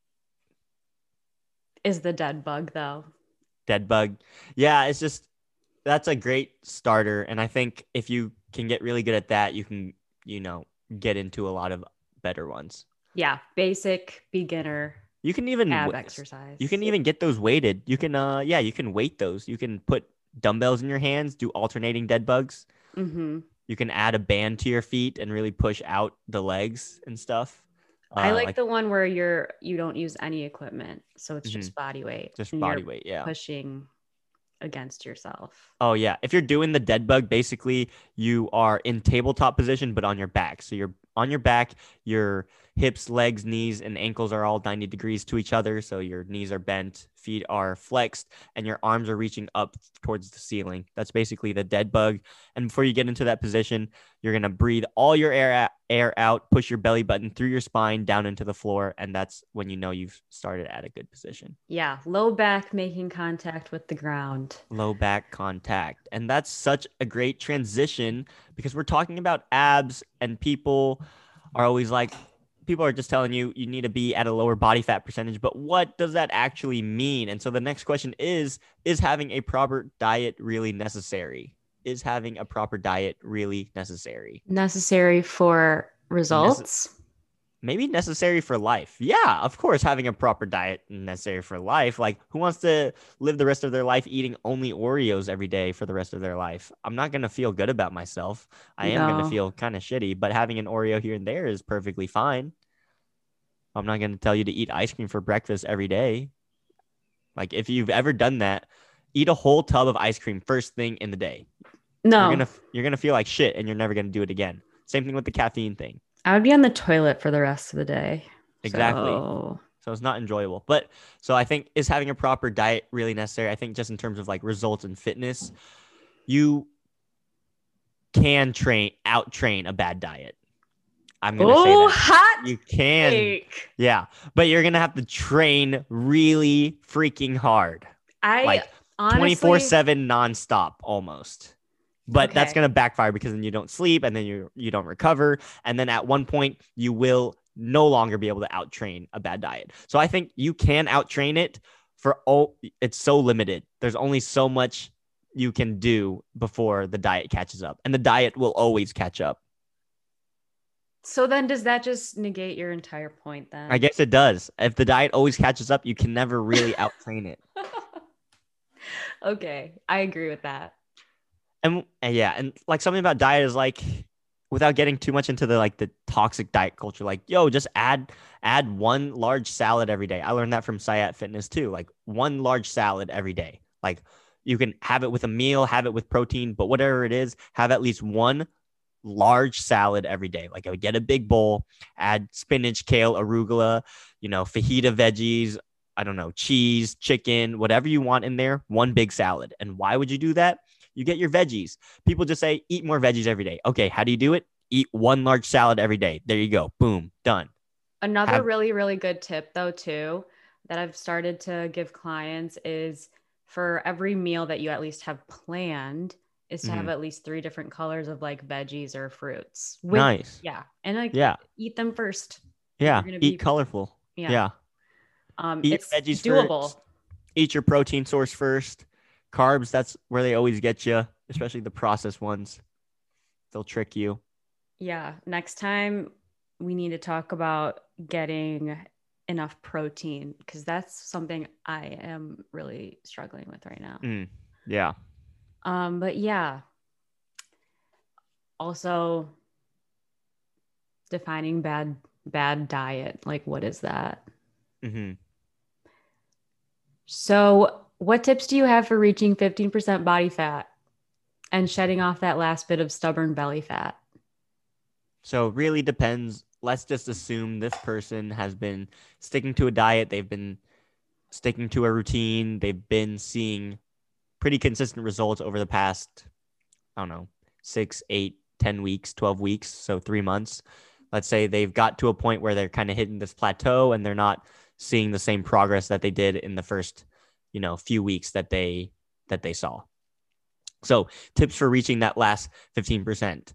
is the dead bug though. Dead bug. Yeah, it's just, that's a great starter. And I think if you can get really good at that, you can, get into a lot of better ones. Yeah, basic beginner. You can even ab exercise. You can even get those weighted. You can you can weight those. You can put dumbbells in your hands, do alternating dead bugs. Mm-hmm. You can add a band to your feet and really push out the legs and stuff. I like the one where you don't use any equipment, so it's just body weight. Just body weight, pushing against yourself. Oh yeah, if you're doing the dead bug, basically you are in tabletop position but on your back. So you're on your back, your hips, legs, knees, and ankles are all 90 degrees to each other. So your knees are bent, feet are flexed, and your arms are reaching up towards the ceiling. That's basically the dead bug. And before you get into that position, you're going to breathe all your air out, push your belly button through your spine down into the floor. And that's when you know you've started at a good position. Yeah. Low back making contact with the ground. Low back contact. And that's such a great transition because we're talking about abs, and people are always like, people are just telling you need to be at a lower body fat percentage, but what does that actually mean? And so the next question is having a proper diet really necessary? Is having a proper diet really necessary? Necessary for results? Maybe necessary for life. Yeah, of course, having a proper diet necessary for life. Like, who wants to live the rest of their life eating only Oreos every day for the rest of their life? I'm not going to feel good about myself. I am going to feel kind of shitty, but having an Oreo here and there is perfectly fine. I'm not going to tell you to eat ice cream for breakfast every day. Like, if you've ever done that, eat a whole tub of ice cream first thing in the day. No. You're going to feel like shit, and you're never going to do it again. Same thing with the caffeine thing. I would be on the toilet for the rest of the day. Exactly. So it's not enjoyable. But so I think, is having a proper diet really necessary? I think just in terms of like results and fitness, you can out-train a bad diet. I'm going to say that. Hot you can. take. Yeah. But you're going to have to train really freaking hard. Like 24/7 nonstop almost. But that's going to backfire because then you don't sleep, and then you don't recover. And then at one point you will no longer be able to out-train a bad diet. So I think you can out-train it it's so limited. There's only so much you can do before the diet catches up, and the diet will always catch up. So then does that just negate your entire point then? I guess it does. If the diet always catches up, you can never really out-train it. Okay. I agree with that. And like something about diet is like, without getting too much into the toxic diet culture, like, just add one large salad every day. I learned that from Sayat Fitness too. Like, one large salad every day. Like, you can have it with a meal, have it with protein, but whatever it is, have at least one large salad every day. Like, I would get a big bowl, add spinach, kale, arugula, fajita veggies, I don't know, cheese, chicken, whatever you want in there, one big salad. And why would you do that? You get your veggies. People just say, eat more veggies every day. Okay, how do you do it? Eat one large salad every day. There you go. Boom, done. Another really, really good tip, though, too, that I've started to give clients is for every meal that you at least have planned is to have at least 3 different colors of like veggies or fruits. Nice. Yeah. And like eat them first. Yeah. Eat colorful. Yeah. Eat It's veggies doable. First. Eat your protein source first. Carbs, that's where they always get you, especially the processed ones. They'll trick you. Yeah. Next time we need to talk about getting enough protein because that's something I am really struggling with right now. Yeah. But yeah. Also defining bad diet. Like, what is that? So what tips do you have for reaching 15% body fat and shedding off that last bit of stubborn belly fat? So it really depends. Let's just assume this person has been sticking to a diet. They've been sticking to a routine. They've been seeing pretty consistent results over the past, 6, 8, 10 weeks, 12 weeks. So 3 months. Let's say they've got to a point where they're kind of hitting this plateau and they're not seeing the same progress that they did in the first, few weeks that they saw. So tips for reaching that last 15%.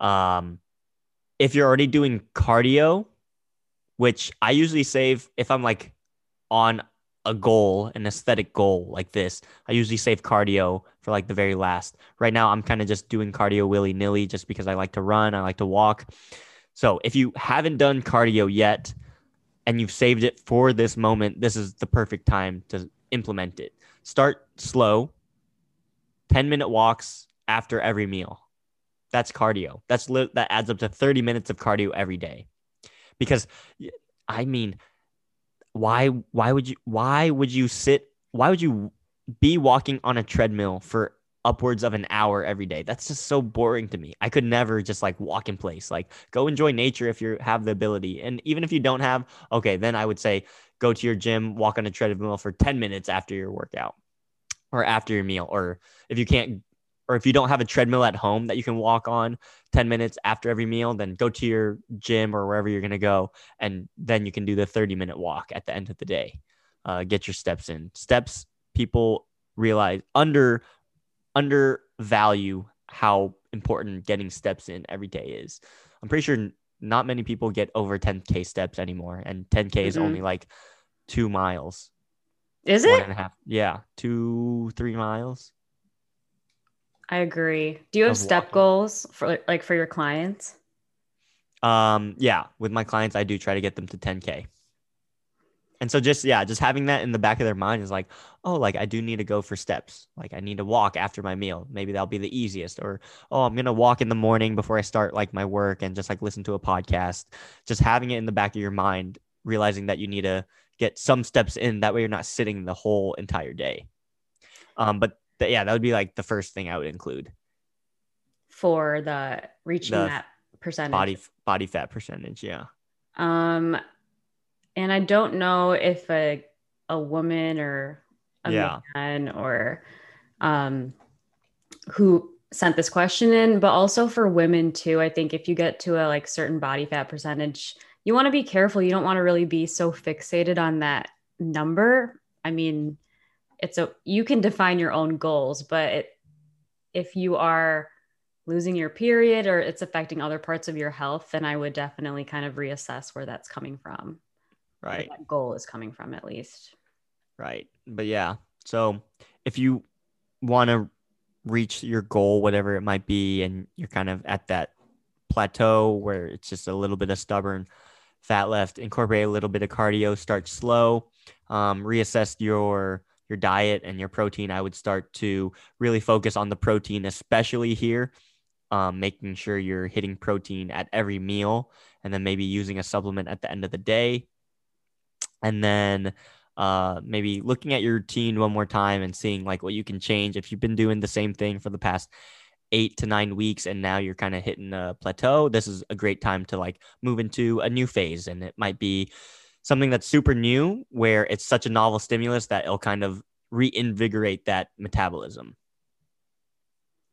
If you're already doing cardio, which I usually save if I'm like on a goal, an aesthetic goal like this, I usually save cardio for like the very last. Right now, I'm kind of just doing cardio willy-nilly just because I like to run, I like to walk. So if you haven't done cardio yet and you've saved it for this moment, this is the perfect time to implement it. Start slow, 10-minute walks after every meal. That's cardio. That adds up to 30 minutes of cardio every day. Because why would you be walking on a treadmill for upwards of an hour every day? That's just so boring to me. I could never just like walk in place. Like, go enjoy nature if you have the ability. And even if you don't have, okay, then I would say go to your gym, walk on a treadmill for 10 minutes after your workout or after your meal. Or if you don't have a treadmill at home that you can walk on 10 minutes after every meal, then go to your gym or wherever you're going to go. And then you can do the 30-minute walk at the end of the day. Get your steps in. Steps, people realize undervalue how important getting steps in every day is. I'm pretty sure not many people get over 10K steps anymore. And 10K is only like 2 miles. Is it? 1.5. Yeah. 2-3 miles. I agree. Do you have step goals for your clients? Yeah, with my clients, I do try to get them to 10K. And so just having that in the back of their mind is like, oh, like I do need to go for steps. Like I need to walk after my meal. Maybe that'll be the easiest. Or, oh, I'm going to walk in the morning before I start like my work and just like listen to a podcast. Just having it in the back of your mind, realizing that you need to get some steps in. That way you're not sitting the whole entire day. But that would be like the first thing I would include for the reaching that percentage, body fat percentage. Yeah. And I don't know if a woman or a man or who sent this question in, but also for women too. I think if you get to a like certain body fat percentage, you want to be careful. You don't want to really be so fixated on that number. I mean, you can define your own goals, but if you are losing your period or it's affecting other parts of your health, then I would definitely kind of reassess where that's coming from. Right. Where that goal is coming from, at least. Right. But yeah, so if you want to reach your goal, whatever it might be, and you're kind of at that plateau where it's just a little bit of stubborn fat left, incorporate a little bit of cardio, start slow, reassess your diet and your protein. I would start to really focus on the protein, especially here, making sure you're hitting protein at every meal and then maybe using a supplement at the end of the day. And then maybe looking at your routine one more time and seeing like what you can change. If you've been doing the same thing for the past 8 to 9 weeks and now you're kind of hitting a plateau, this is a great time to like move into a new phase. And it might be something that's super new where it's such a novel stimulus that it'll kind of reinvigorate that metabolism.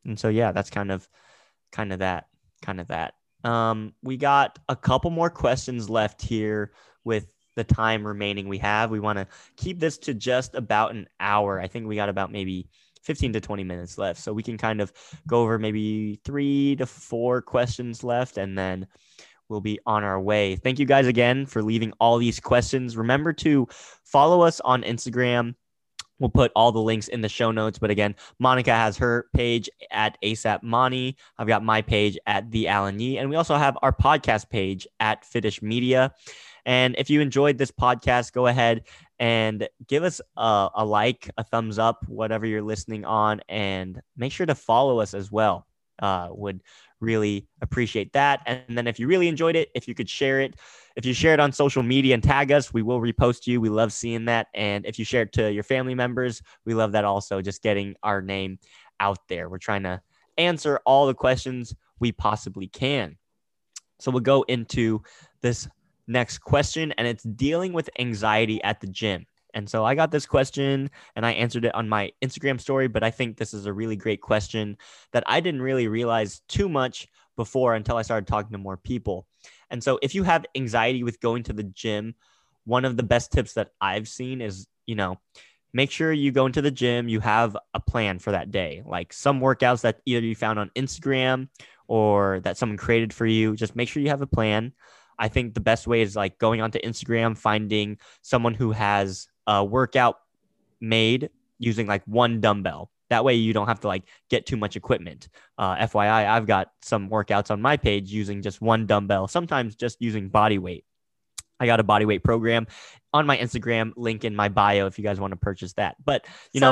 And so, yeah, that's kind of that. We got a couple more questions left here with the time remaining we have. We want to keep this to just about an hour. I think we got about maybe 15 to 20 minutes left. So we can kind of go over maybe 3 to 4 questions left, and then we'll be on our way. Thank you guys again for leaving all these questions. Remember to follow us on Instagram. We'll put all the links in the show notes. But again, Monica has her page at ASAP Monty. I've got my page at The Alan Yee. And we also have our podcast page at Fitish Media. And if you enjoyed this podcast, go ahead and give us a like, a thumbs up, whatever you're listening on. And make sure to follow us as well. Would really appreciate that. And then if you really enjoyed it, if you could share it, if you share it on social media and tag us, we will repost you. We love seeing that. And if you share it to your family members, we love that also, just getting our name out there. We're trying to answer all the questions we possibly can. So we'll go into this next question, and it's dealing with anxiety at the gym. And so I got this question and I answered it on my Instagram story, but I think this is a really great question that I didn't really realize too much before until I started talking to more people. And so if you have anxiety with going to the gym, one of the best tips that I've seen is, make sure you go into the gym, you have a plan for that day, like some workouts that either you found on Instagram or that someone created for you. Just make sure you have a plan. I think the best way is like going onto Instagram, finding someone who has a workout made using like one dumbbell. That way you don't have to like get too much equipment. FYI, I've got some workouts on my page using just one dumbbell, sometimes just using body weight. I got a body weight program on my Instagram, link in my bio if you guys want to purchase that. But,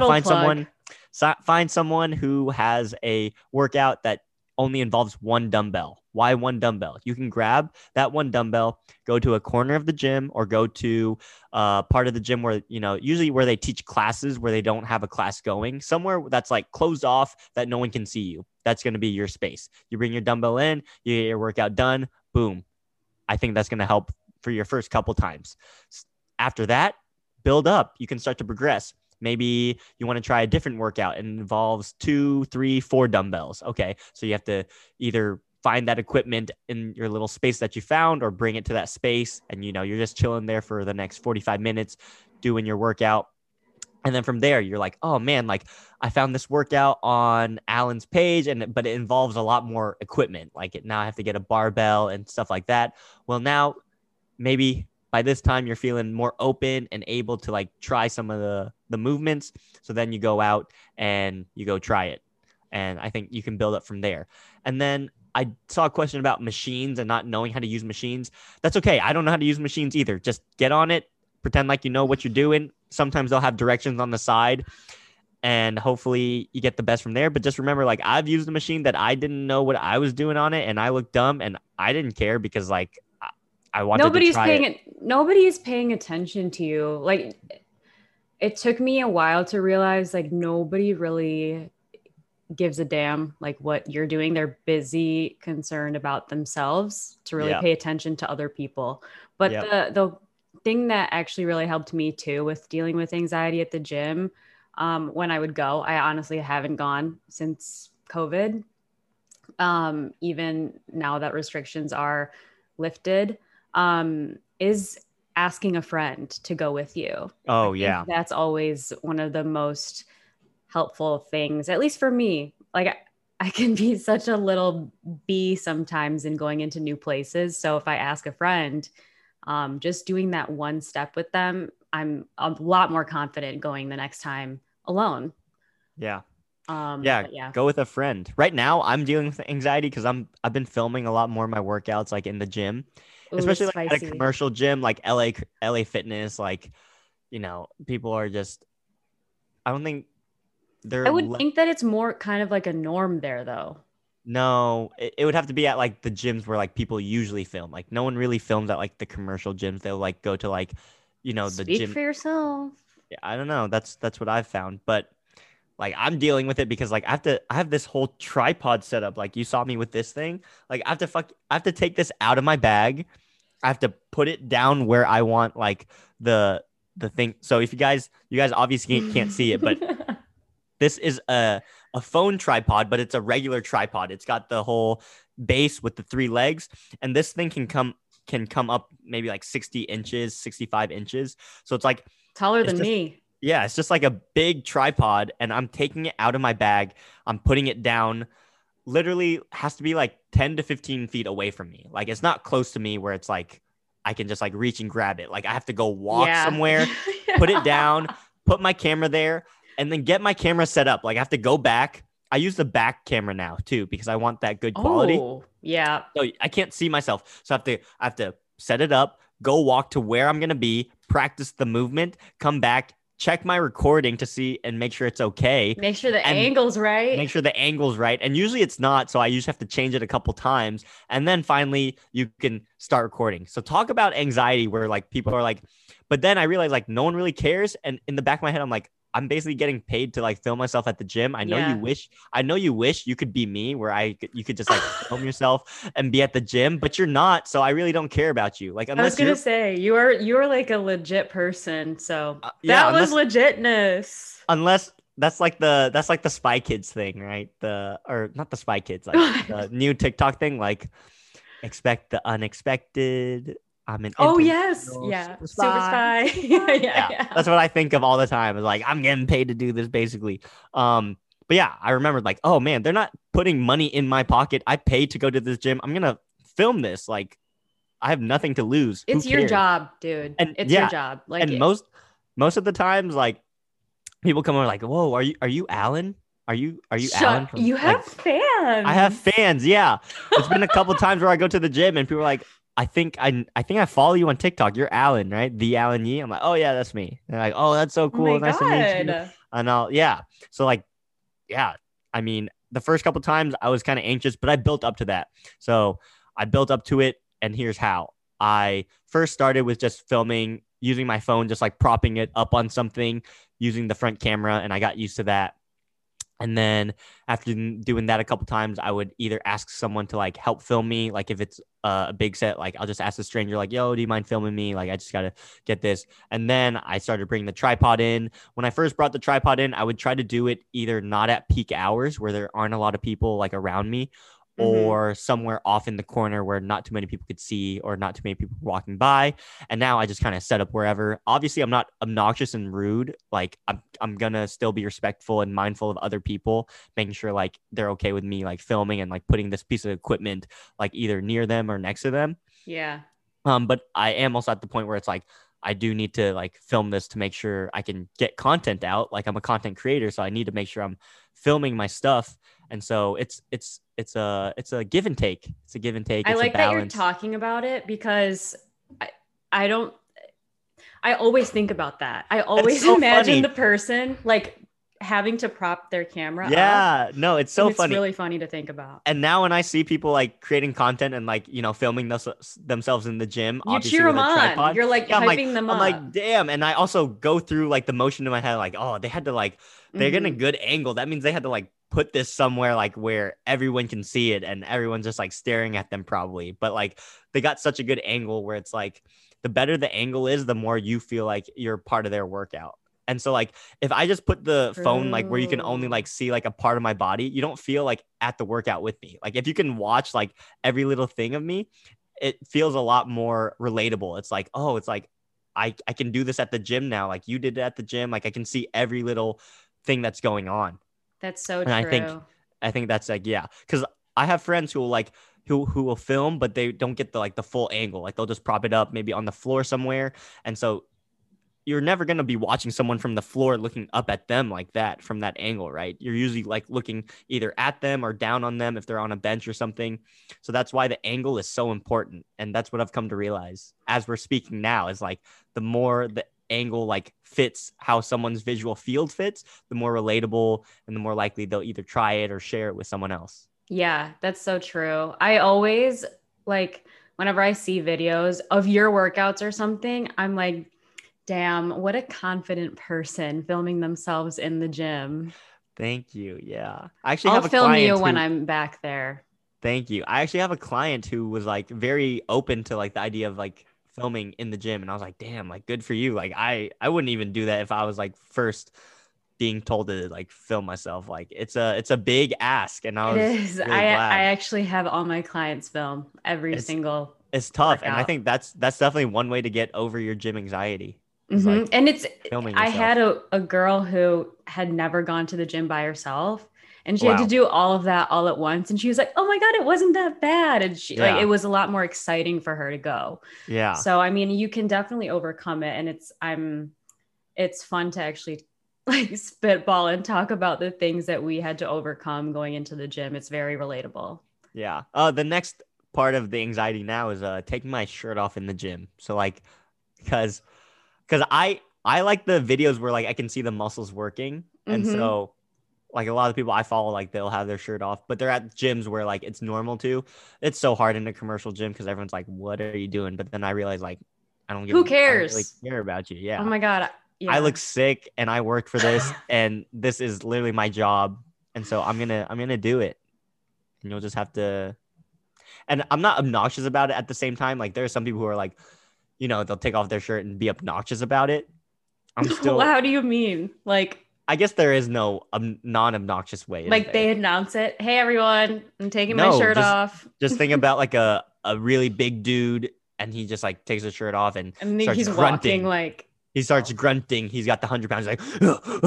find someone who has a workout that only involves one dumbbell. Why one dumbbell? You can grab that one dumbbell, go to a corner of the gym or go to part of the gym where, usually where they teach classes where they don't have a class going, somewhere that's like closed off that no one can see you. That's going to be your space. You bring your dumbbell in, you get your workout done, boom. I think that's going to help for your first couple times. After that, build up. You can start to progress. Maybe you want to try a different workout and involves 2, 3, 4 dumbbells. Okay. So you have to either find that equipment in your little space that you found or bring it to that space. And, you're just chilling there for the next 45 minutes doing your workout. And then from there, you're like, oh man, like I found this workout on Alan's page but it involves a lot more equipment. Now I have to get a barbell and stuff like that. Well, now maybe by this time you're feeling more open and able to like try some of the movements. So then you go out and you go try it. And I think you can build up from there. And then I saw a question about machines and not knowing how to use machines. That's okay. I don't know how to use machines either. Just get on it, pretend like you know what you're doing. Sometimes they'll have directions on the side and hopefully you get the best from there. But just remember, like I've used a machine that I didn't know what I was doing on it and I looked dumb and I didn't care because like I wanted to try it. Nobody's paying attention to you. Like it took me a while to realize like nobody really gives a damn like what you're doing. They're busy, concerned about themselves to really pay attention to other people. But the thing that actually really helped me too with dealing with anxiety at the gym, when I would go, I honestly haven't gone since COVID. Even now that restrictions are lifted, is asking a friend to go with you. Oh yeah. That's always one of the most helpful things, at least for me. Like I can be such a little bee sometimes in going into new places. So if I ask a friend, just doing that one step with them, I'm a lot more confident going the next time alone. Yeah. Go with a friend. Right now I'm dealing with anxiety because I've been filming a lot more of my workouts like in the gym. Ooh, especially like at a commercial gym like LA Fitness, like, people are just, I don't think they're. I would think that it's more kind of like a norm there though. No, it would have to be at like the gyms where like people usually film. Like no one really films at like the commercial gyms. They'll like go to like, the gym. Speak for yourself. Yeah, I don't know. That's what I've found, but like I'm dealing with it because like I have this whole tripod set up. Like you saw me with this thing. Like I have to take this out of my bag. I have to put it down where I want like the thing. So if you guys obviously can't see it, but this is a a phone tripod, but it's a regular tripod. It's got the whole base with the 3 legs, and this thing can come up maybe like 60 inches, 65 inches. So it's like taller than me. Yeah, it's just like a big tripod, and I'm taking it out of my bag. I'm putting it down. Literally has to be like 10 to 15 feet away from me. Like it's not close to me where it's like I can just like reach and grab it. Like I have to go walk somewhere, put it down, put my camera there, and then get my camera set up. Like I have to go back. I use the back camera now too because I want that good quality. Oh, yeah. So I can't see myself. So I have to set it up, go walk to where I'm gonna be, practice the movement, come back, check my recording to see and make sure it's okay. Make sure the angle's right. Make sure the angle's right. And usually it's not. So I usually have to change it a couple times. And then finally you can start recording. So talk about anxiety where like people are like, but then I realized like no one really cares. And in the back of my head, I'm like, I'm basically getting paid to like film myself at the gym. I know you wish you could be me where you could just like film yourself and be at the gym, but you're not. So I really don't care about you. Like, unless I was going to say you are like a legit person. So that was legitness. Unless that's like the Spy Kids thing, right? Or not the Spy Kids, like the new TikTok thing, like expect the unexpected. I'm an super spy. yeah. That's what I think of all the time. Is like I'm getting paid to do this, basically. But yeah, I remembered like, oh man, they're not putting money in my pocket. I paid to go to this gym. I'm gonna film this. Like, I have nothing to lose. It's your job, dude. And it's your job. Like, and most of the times, like people come over like, whoa, are you Alan? Are you Alan? You have fans. I have fans. Yeah, it's been a couple times where I go to the gym and people are like, I think I follow you on TikTok. You're Alan, right? The Alan Yee. I'm like, oh yeah, that's me. They're like, oh, that's so cool. Nice to meet you. And so like, yeah. I mean, the first couple times I was kind of anxious, but I built up to that. So I built up to it, and here's how. I first started with just filming, using my phone, just like propping it up on something, using the front camera, and I got used to that. And then after doing that a couple times, I would either ask someone to like help film me. Like if it's a big set, like I'll just ask a stranger like, yo, do you mind filming me? Like I just got to get this. And then I started bringing the tripod in. When I first brought the tripod in, I would try to do it either not at peak hours where there aren't a lot of people like around me, or somewhere off in the corner where not too many people could see or not too many people walking by. And now I just kind of set up wherever. Obviously, I'm not obnoxious and rude. Like I'm gonna still be respectful and mindful of other people, making sure like they're okay with me like filming and like putting this piece of equipment like either near them or next to them. Yeah. But I am also at the point where it's like I do need to like film this to make sure I can get content out. Like I'm a content creator, so I need to make sure I'm filming my stuff. And so it's a give and take. It's a give and take. I like that you're talking about it because I always think about that. I always imagine the person like having to prop their camera up. No, it's so funny. It's really funny to think about. And now when I see people like creating content and like, you know, filming themselves in the gym, you cheer them on. Tripod, you're like hyping them up. I'm like, damn. And I also go through like the motion in my head, like, oh, they had to like, they're getting a good angle. That means they had to like put this somewhere like where everyone can see it and everyone's just like staring at them probably. But like they got such a good angle where it's like the better the angle is, the more you feel like you're part of their workout. And so like if I just put the phone like where you can only like see like a part of my body, you don't feel like at the workout with me. Like if you can watch like every little thing of me, it feels a lot more relatable. It's like, oh, it's like I can do this at the gym now. Like you did it at the gym. Like I can see every little thing that's going on. That's so and true. I think that's like, yeah. Cause I have friends who will like, who will film, but they don't get the full angle. Like they'll just prop it up maybe on the floor somewhere. And so you're never going to be watching someone from the floor looking up at them like that from that angle, right? You're usually like looking either at them or down on them if they're on a bench or something. So that's why the angle is so important. And that's what I've come to realize as we're speaking now is like the more the angle like fits how someone's visual field fits, the more relatable and the more likely they'll either try it or share it with someone else. Yeah, that's so true. I always like whenever I see videos of your workouts or something, I'm like, damn, what a confident person filming themselves in the gym. Thank you. Yeah. I'll film you when I'm back there. Thank you. I actually have a client who was like very open to like the idea of like filming in the gym. And I was like, damn, like good for you. Like I wouldn't even do that if I was like first being told to like film myself. Like it's a big ask, and I was It is. really I glad. actually have all my clients film every single. It's tough, workout. and I think that's definitely one way to get over your gym anxiety. Mm-hmm. Like and it's filming I yourself. had a girl who had never gone to the gym by herself, and she had to Wow. do all of that all at once, and she was like, oh my God, it wasn't that bad. And she like Yeah. it was a lot more exciting for her to go. Yeah. So I mean, you can definitely overcome it, and it's fun to actually like spitball and talk about the things that we had to overcome going into the gym. It's very relatable. Yeah. The next part of the anxiety now is taking my shirt off in the gym. So like, because I like the videos where like I can see the muscles working, and so like a lot of people I follow, like they'll have their shirt off, but they're at gyms where like it's normal to. It's so hard in a commercial gym because everyone's like, "What are you doing?" But then I realize like I don't Who cares? I don't really care about you. Yeah. Oh my God. Yeah. I look sick and I worked for this, and this is literally my job, and so I'm gonna do it, and you'll just have to. And I'm not obnoxious about it at the same time. Like there are some people who are like, they'll take off their shirt and be obnoxious about it. I'm still. How do you mean? Like, I guess there is no non-obnoxious way. Like they announce it. Hey everyone, I'm taking my shirt off. Just think about like a really big dude, and he just like takes his shirt off and starts he's grunting. walking like. He starts grunting. He's got the 100 pounds. He's like,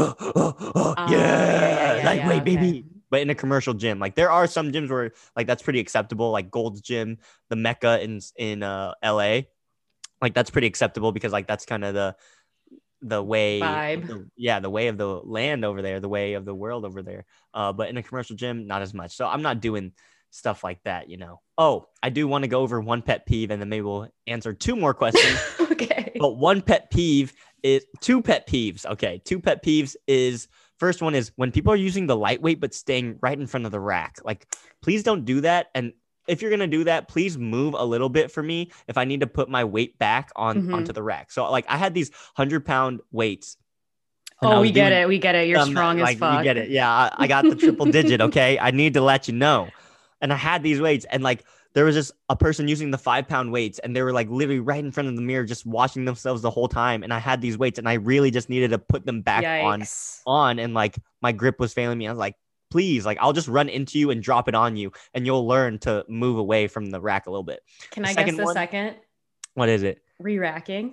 lightweight, baby. But in a commercial gym, like there are some gyms where like that's pretty acceptable, like Gold's Gym, the Mecca in LA, like that's pretty acceptable because like that's kind of the way vibe. The way of the land over there, the way of the world over there. But in a commercial gym, not as much. So I'm not doing stuff like that, Oh, I do want to go over one pet peeve, and then maybe we'll answer two more questions. Okay. But one pet peeve is two pet peeves. Okay. Two pet peeves is first one is when people are using the lightweight, but staying right in front of the rack. Like, please don't do that. And if you're going to do that, please move a little bit for me if I need to put my weight back onto the rack. So like I had these 100-pound weights. Oh, we get it. We get it. You're strong as fuck. You get it. Yeah. I got the triple digit. Okay. I need to let you know. And I had these weights, and like there was just a person using the 5-pound weights, and they were like literally right in front of the mirror, just watching themselves the whole time. And I had these weights, and I really just needed to put them back on, and like my grip was failing me. I was like, please, like I'll just run into you and drop it on you, and you'll learn to move away from the rack a little bit. Can I guess the second? What is it? Re-racking.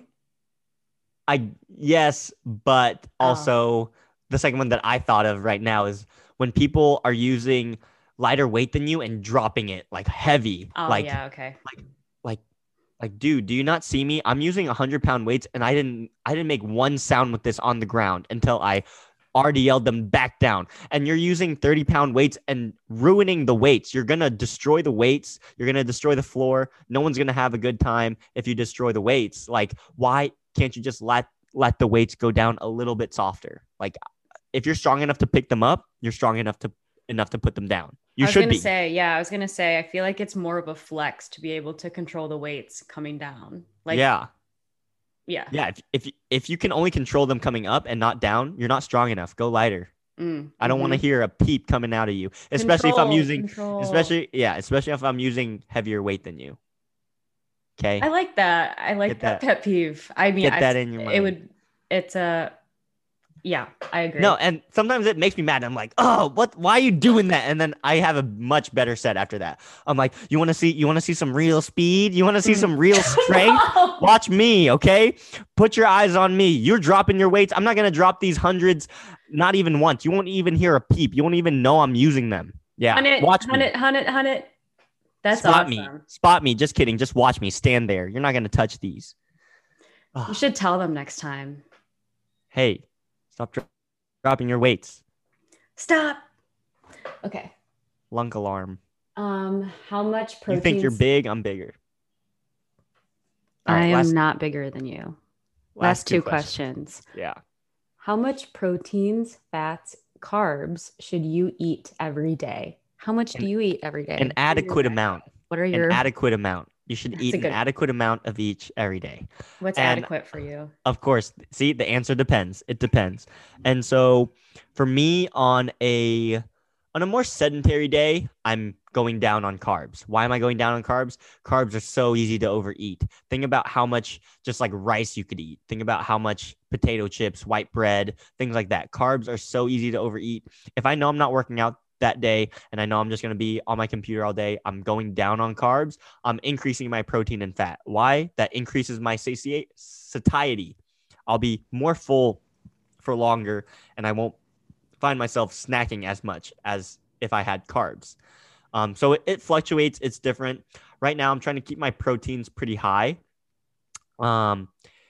Yes, but also the second one that I thought of right now is when people are using lighter weight than you and dropping it like heavy. Oh, like, yeah, okay. Like, dude, do you not see me? I'm using 100-pound weights, and I didn't make one sound with this on the ground until I RDL'd them back down. And you're using 30-pound weights and ruining the weights. You're gonna destroy the weights. You're gonna destroy the floor. No one's gonna have a good time if you destroy the weights. Like, why can't you just let the weights go down a little bit softer? Like, if you're strong enough to pick them up, you're strong enough to put them down. I was gonna say, I feel like it's more of a flex to be able to control the weights coming down. Like, yeah. If you can only control them coming up and not down, you're not strong enough. Go lighter. I don't want to hear a peep coming out of you, especially if I'm using heavier weight than you. Okay. I like that. I like that pet peeve. I mean, get that in your mind. Yeah, I agree. No, and sometimes it makes me mad. I'm like, oh, what? Why are you doing that? And then I have a much better set after that. I'm like, you want to see some real speed? You want to see some real strength? No. Watch me, okay? Put your eyes on me. You're dropping your weights. I'm not gonna drop these hundreds, not even once. You won't even hear a peep. You won't even know I'm using them. Yeah, watch me. Hunt it. That's Spot awesome. Spot me. Just kidding. Just watch me. Stand there. You're not gonna touch these. You should tell them next time. Hey. Stop dropping your weights. Stop. Okay. Lunk alarm. How much protein? You think you're big? I'm bigger. I am not bigger than you. Last two questions. Yeah. How much proteins, fats, carbs should you eat every day? How much do you eat every day? An adequate amount. What are your... An adequate amount. You should eat an adequate amount of each every day. What's adequate for you? Of course. See, the answer depends. It depends. And so for me on a more sedentary day, I'm going down on carbs. Why am I going down on carbs? Carbs are so easy to overeat. Think about how much just like rice you could eat. Think about how much potato chips, white bread, things like that. Carbs are so easy to overeat. If I know I'm not working out that day and I know I'm just going to be on my computer all day, I'm going down on carbs. I'm increasing my protein and fat. Why? That increases my satiety. I'll be more full for longer and I won't find myself snacking as much as if I had carbs. So it fluctuates. It's different. Right now, I'm trying to keep my proteins pretty high. And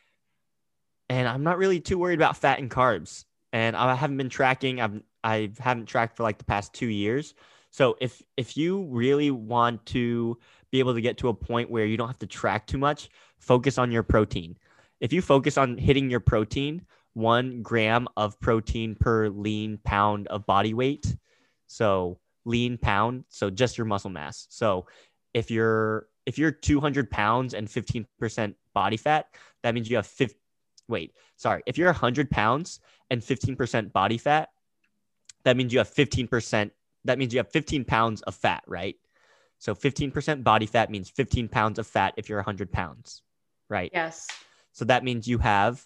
I'm not really too worried about fat and carbs. And I haven't been tracking. I haven't tracked for like the past 2 years. So if you really want to be able to get to a point where you don't have to track too much, focus on your protein. If you focus on hitting your protein, 1 gram of protein per lean pound of body weight. So lean pound, so just your muscle mass. So if you're 200 pounds and 15% body fat, that means you have if you're 100 pounds and 15% body fat, that means you have 15%. That means you have 15 pounds of fat, right? So 15% body fat means 15 pounds of fat if you're 100 pounds, right? Yes. So that means you have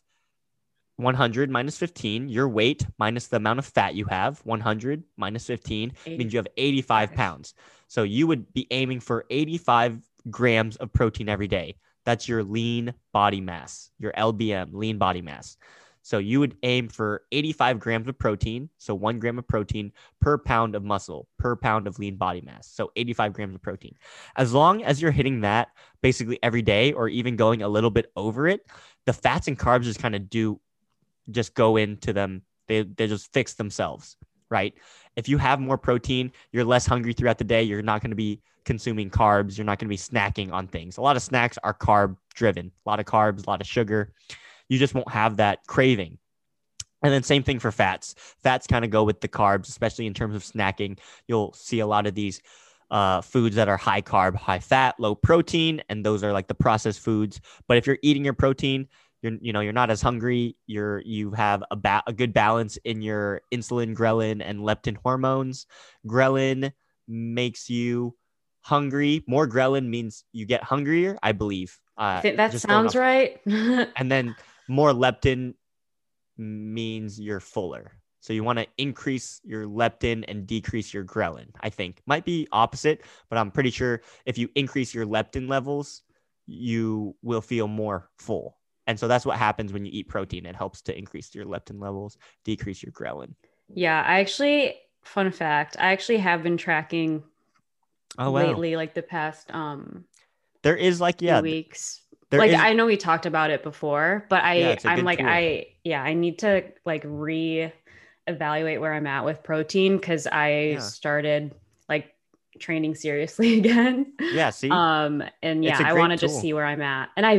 100 minus 15, your weight minus the amount of fat you have, 100 minus 15 means you have 85 pounds. So you would be aiming for 85 grams of protein every day. That's your lean body mass, your LBM, lean body mass. So you would aim for 85 grams of protein. So 1 gram of protein per pound of muscle, per pound of lean body mass. So 85 grams of protein. As long as you're hitting that basically every day or even going a little bit over it, the fats and carbs just kind of just go into them. They just fix themselves, right? If you have more protein, you're less hungry throughout the day. You're not going to be consuming carbs. You're not going to be snacking on things. A lot of snacks are carb driven, a lot of carbs, a lot of sugar. You just won't have that craving. And then same thing for fats. Fats kind of go with the carbs, especially in terms of snacking. You'll see a lot of these foods that are high carb, high fat, low protein, and those are like the processed foods. But if you're eating your protein, you're not as hungry. You have a good balance in your insulin, ghrelin, and leptin hormones. Ghrelin makes you hungry. More ghrelin means you get hungrier, I believe. I think that sounds right. And then more leptin means you're fuller. So you want to increase your leptin and decrease your ghrelin, I think. Might be opposite, but I'm pretty sure if you increase your leptin levels, you will feel more full. And so that's what happens when you eat protein. It helps to increase your leptin levels, decrease your ghrelin. Yeah, fun fact, I actually have been tracking lately, like the past there is few weeks. I know we talked about it before, but I'm like, tool. I need to like reevaluate where I'm at with protein because I started like training seriously again. Yeah, see? And I want to just see where I'm at. And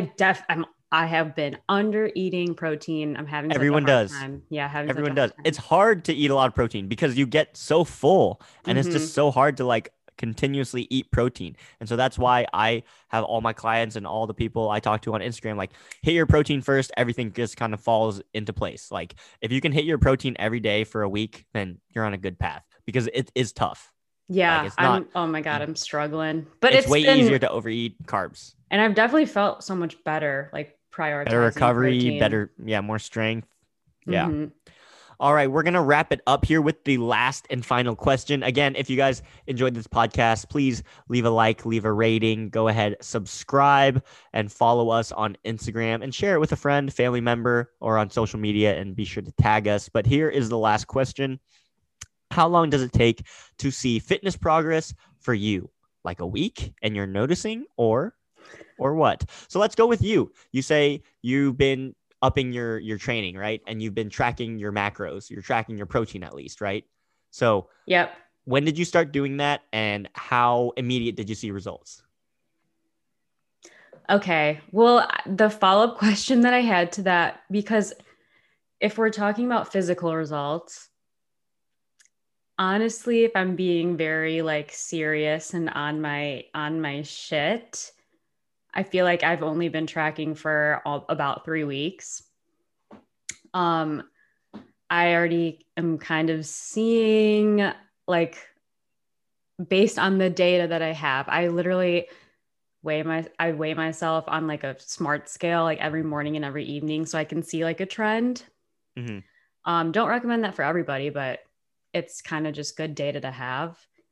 I have been under eating protein. I'm having everyone does. Time. Yeah, everyone does. It's hard to eat a lot of protein because you get so full and it's just so hard to like continuously eat protein. And so that's why I have all my clients and all the people I talk to on Instagram, like hit your protein first, everything just kind of falls into place. Like if you can hit your protein every day for a week, then you're on a good path because it is tough. Yeah. Like oh my God, I'm struggling, but it's way easier to overeat carbs. And I've definitely felt so much better, like prioritizing better recovery, protein. better, more strength. Yeah. All right, we're going to wrap it up here with the last and final question. Again, if you guys enjoyed this podcast, please leave a like, leave a rating, go ahead, subscribe, and follow us on Instagram and share it with a friend, family member, or on social media, and be sure to tag us. But here is the last question. How long does it take to see fitness progress for you? Like a week and you're noticing, or what? So let's go with you. You say you've been upping your training, right? And you've been tracking your macros. You're tracking your protein at least, right? So yep. When did you start doing that and how immediate did you see results? Okay. Well, the follow-up question that I had to that, because if we're talking about physical results, honestly, if I'm being very like serious and on my shit, I feel like I've only been tracking for about 3 weeks. I already am kind of seeing like based on the data that I have, I literally I weigh myself on like a smart scale, like every morning and every evening, so I can see like a trend. Mm-hmm. Don't recommend that for everybody, but it's kind of just good data to have.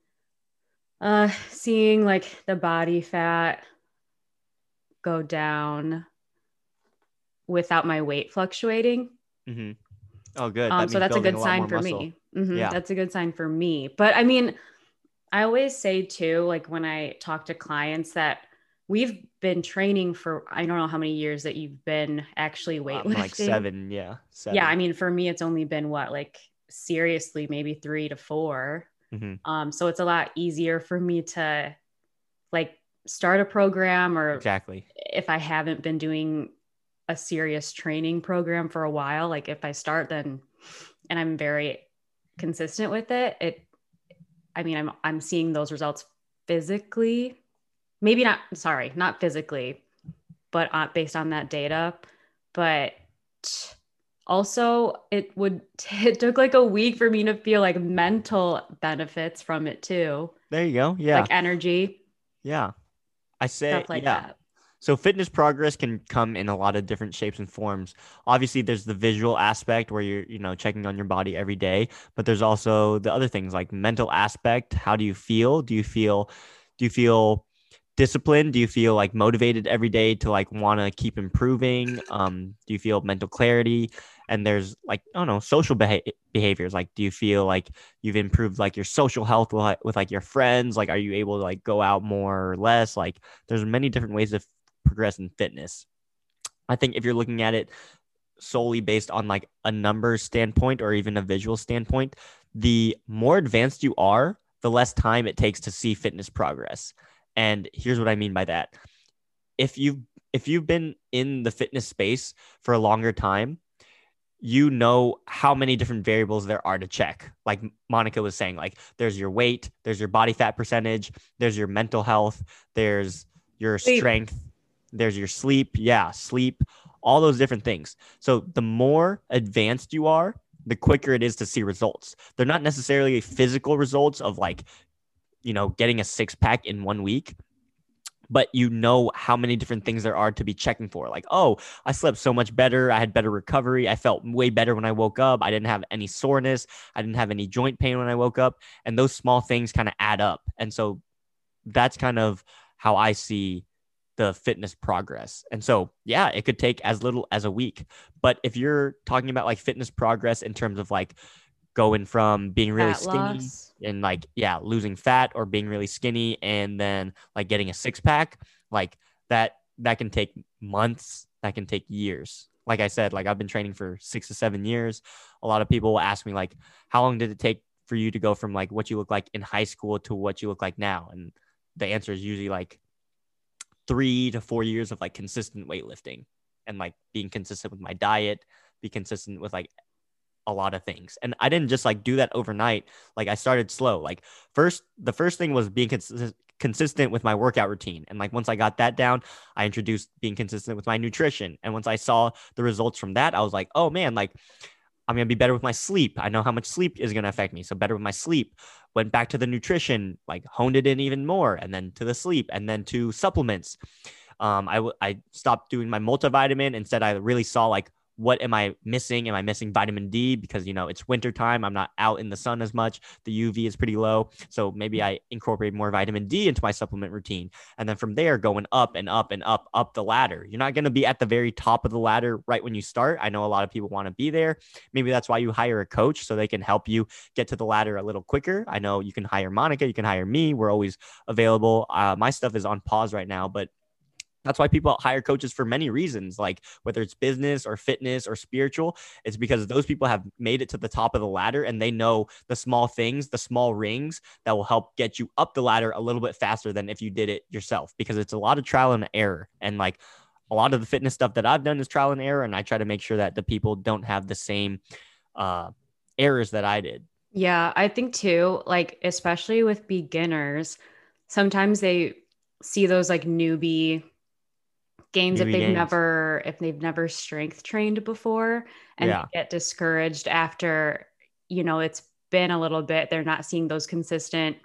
Seeing like the body fat go down without my weight fluctuating. Mm-hmm. Oh, good. That So means that's a building good a lot sign more for muscle. me. Mm-hmm. Yeah. That's a good sign for me. But I mean, I always say too, like when I talk to clients that we've been training for, I don't know how many years that you've been actually Like weightlifting. 7. Yeah. 7. Yeah. I mean, for me, it's only been what, like seriously, maybe 3 to 4. Mm-hmm. So it's a lot easier for me to like start a program, or Exactly. if I haven't been doing a serious training program for a while, like if I start then, and I'm very consistent with it, I mean, I'm seeing those results physically, maybe not, sorry, not physically, but based on that data. But also it took like a week for me to feel like mental benefits from it too. There you go. Yeah. Like energy, Yeah. I say, stuff like yeah. that. So fitness progress can come in a lot of different shapes and forms. Obviously, there's the visual aspect where you're, checking on your body every day, but there's also the other things like mental aspect. How do you feel? Do you feel disciplined? Do you feel like motivated every day to like want to keep improving? Do you feel mental clarity? And there's like, I don't know, social behaviors. Like, do you feel like you've improved like your social health with like your friends? Like, are you able to like go out more or less? Like, there's many different ways to progress in fitness. I think if you're looking at it solely based on like a numbers standpoint or even a visual standpoint, the more advanced you are, the less time it takes to see fitness progress. And here's what I mean by that. If you've been in the fitness space for a longer time, you know how many different variables there are to check. Like Monica was saying, like there's your weight, there's your body fat percentage, there's your mental health, there's your strength, there's your sleep. Yeah, sleep, all those different things. So the more advanced you are, the quicker it is to see results. They're not necessarily physical results of like, getting a 6-pack in 1 week, but you know how many different things there are to be checking for. Like, oh, I slept so much better. I had better recovery. I felt way better when I woke up. I didn't have any soreness. I didn't have any joint pain when I woke up. And those small things kind of add up. And so that's kind of how I see the fitness progress. And so, yeah, it could take as little as a week. But if you're talking about like fitness progress in terms of like going from being really Fat skinny loss. and like, yeah, losing fat, or being really skinny and then like getting a 6-pack, like that can take months, that can take years. Like I said, like I've been training for 6 to 7 years. A lot of people will ask me like, how long did it take for you to go from like what you look like in high school to what you look like now? And the answer is usually like 3 to 4 years of like consistent weightlifting and like being consistent with my diet, be consistent with like a lot of things. And I didn't just like do that overnight. Like I started slow. Like the first thing was being consistent with my workout routine. And like once I got that down, I introduced being consistent with my nutrition. And once I saw the results from that, I was like, oh man, like I'm going to be better with my sleep. I know how much sleep is going to affect me. So better with my sleep. Went back to the nutrition, like honed it in even more, and then to the sleep, and then to supplements. I stopped doing my multivitamin. Instead, I really saw like, what am I missing? Am I missing vitamin D? Because, it's wintertime. I'm not out in the sun as much. The UV is pretty low. So maybe I incorporate more vitamin D into my supplement routine. And then from there, going up and up and up the ladder. You're not going to be at the very top of the ladder right when you start. I know a lot of people want to be there. Maybe that's why you hire a coach, so they can help you get to the ladder a little quicker. I know you can hire Monica. You can hire me. We're always available. My stuff is on pause right now, but that's why people hire coaches for many reasons, like whether it's business or fitness or spiritual. It's because those people have made it to the top of the ladder, and they know the small things, the small rings that will help get you up the ladder a little bit faster than if you did it yourself, because it's a lot of trial and error. And like a lot of the fitness stuff that I've done is trial and error. And I try to make sure that the people don't have the same errors that I did. Yeah, I think too, like, especially with beginners, sometimes they see those like newbie gains Newbie gains. if they've never strength trained before, and they Yeah. get discouraged after, it's been a little bit, they're not seeing those consistent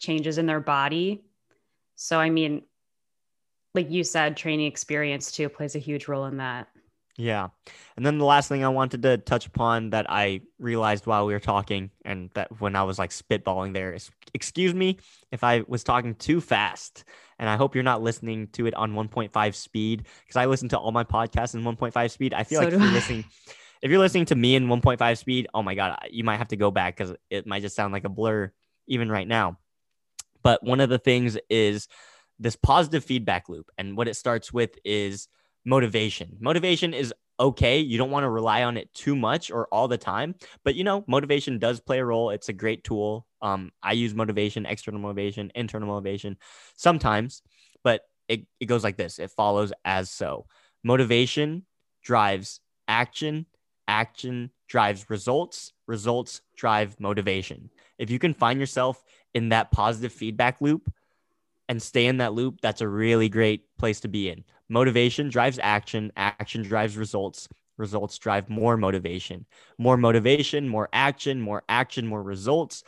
changes in their body. So, I mean, like you said, training experience too plays a huge role in that. Yeah. And then the last thing I wanted to touch upon that I realized while we were talking, and that when I was like spitballing there, is excuse me if I was talking too fast. And I hope you're not listening to it on 1.5 speed, because I listen to all my podcasts in 1.5 speed. I feel like if you're listening to me in 1.5 speed, oh my God, you might have to go back because it might just sound like a blur even right now. But one of the things is this positive feedback loop. And what it starts with is motivation. Motivation is okay. You don't want to rely on it too much or all the time, but motivation does play a role. It's a great tool. I use motivation, external motivation, internal motivation sometimes, but it goes like this. It follows as so. Motivation drives action. Action drives results. Results drive motivation. If you can find yourself in that positive feedback loop and stay in that loop, that's a really great place to be in. Motivation drives action. Action drives results. Results drive more motivation. More motivation, more action, more results,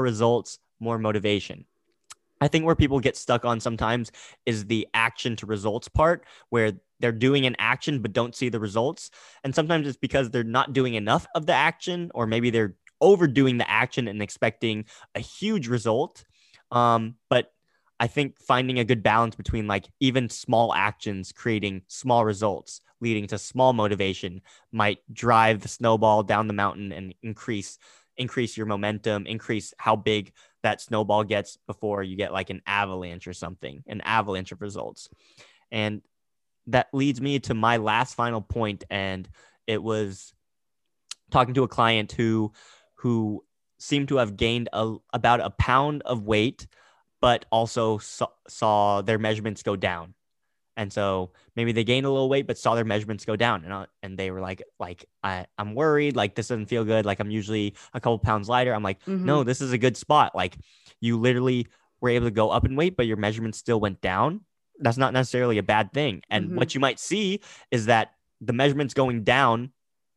more motivation. I think where people get stuck on sometimes is the action to results part, where they're doing an action but don't see the results. And sometimes it's because they're not doing enough of the action, or maybe they're overdoing the action and expecting a huge result. But I think finding a good balance between like even small actions creating small results leading to small motivation might drive the snowball down the mountain and increase your momentum, increase how big that snowball gets before you get like an avalanche or something, an avalanche of results. And that leads me to my last final point, and it was talking to a client who seemed to have gained about a pound of weight, but also saw their measurements go down. And so maybe they gained a little weight, but saw their measurements go down. And they were like, I'm worried. Like, this doesn't feel good. Like, I'm usually a couple pounds lighter. I'm like, no, this is a good spot. Like, you literally were able to go up in weight, but your measurements still went down. That's not necessarily a bad thing. And what you might see is that the measurements going down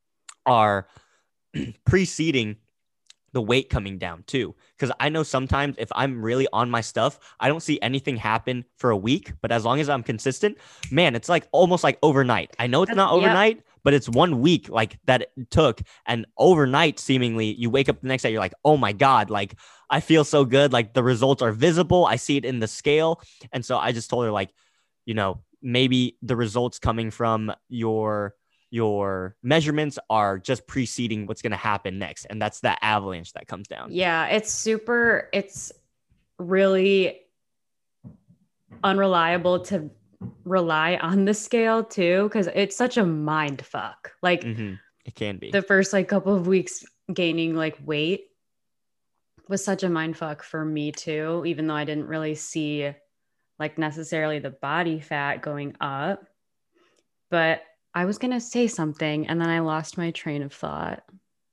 are preceding the weight coming down too. Because I know sometimes if I'm really on my stuff, I don't see anything happen for a week. But as long as I'm consistent, man, it's like almost like overnight. I know it's not overnight, but it's 1 week like that it took. And overnight, seemingly, you wake up the next day, you're like, oh my God, like I feel so good. Like the results are visible. I see it in the scale. And so I just told her, like, maybe the results coming from your measurements are just preceding what's going to happen next. And that's that avalanche that comes down. Yeah, it's really unreliable to rely on the scale too, because it's such a mind fuck. Like it can be. The first like couple of weeks gaining like weight was such a mind fuck for me too, even though I didn't really see like necessarily the body fat going up. But I was going to say something and then I lost my train of thought.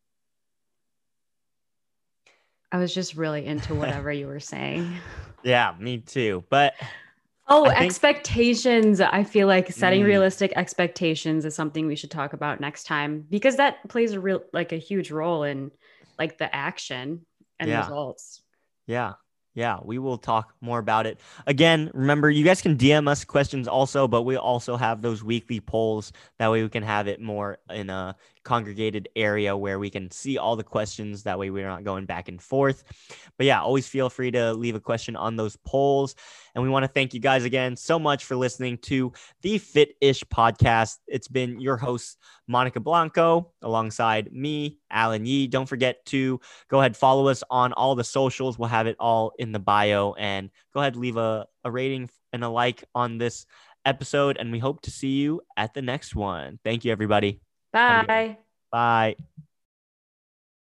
I was just really into whatever you were saying. Yeah, me too. But expectations. I feel like setting realistic expectations is something we should talk about next time, because that plays a huge role in like the action and results. Yeah, we will talk more about it. Again, remember, you guys can DM us questions also, but we also have those weekly polls. That way we can have it more in a congregated area where we can see all the questions. That way we're not going back and forth. But yeah, always feel free to leave a question on those polls. And we want to thank you guys again so much for listening to the Fit-ish podcast. It's been your host, Monica Blanco, alongside me, Alan Yee. Don't forget to go ahead, follow us on all the socials. We'll have it all in the bio, and go ahead, leave a rating and a like on this episode. And we hope to see you at the next one. Thank you, everybody. Bye. Bye.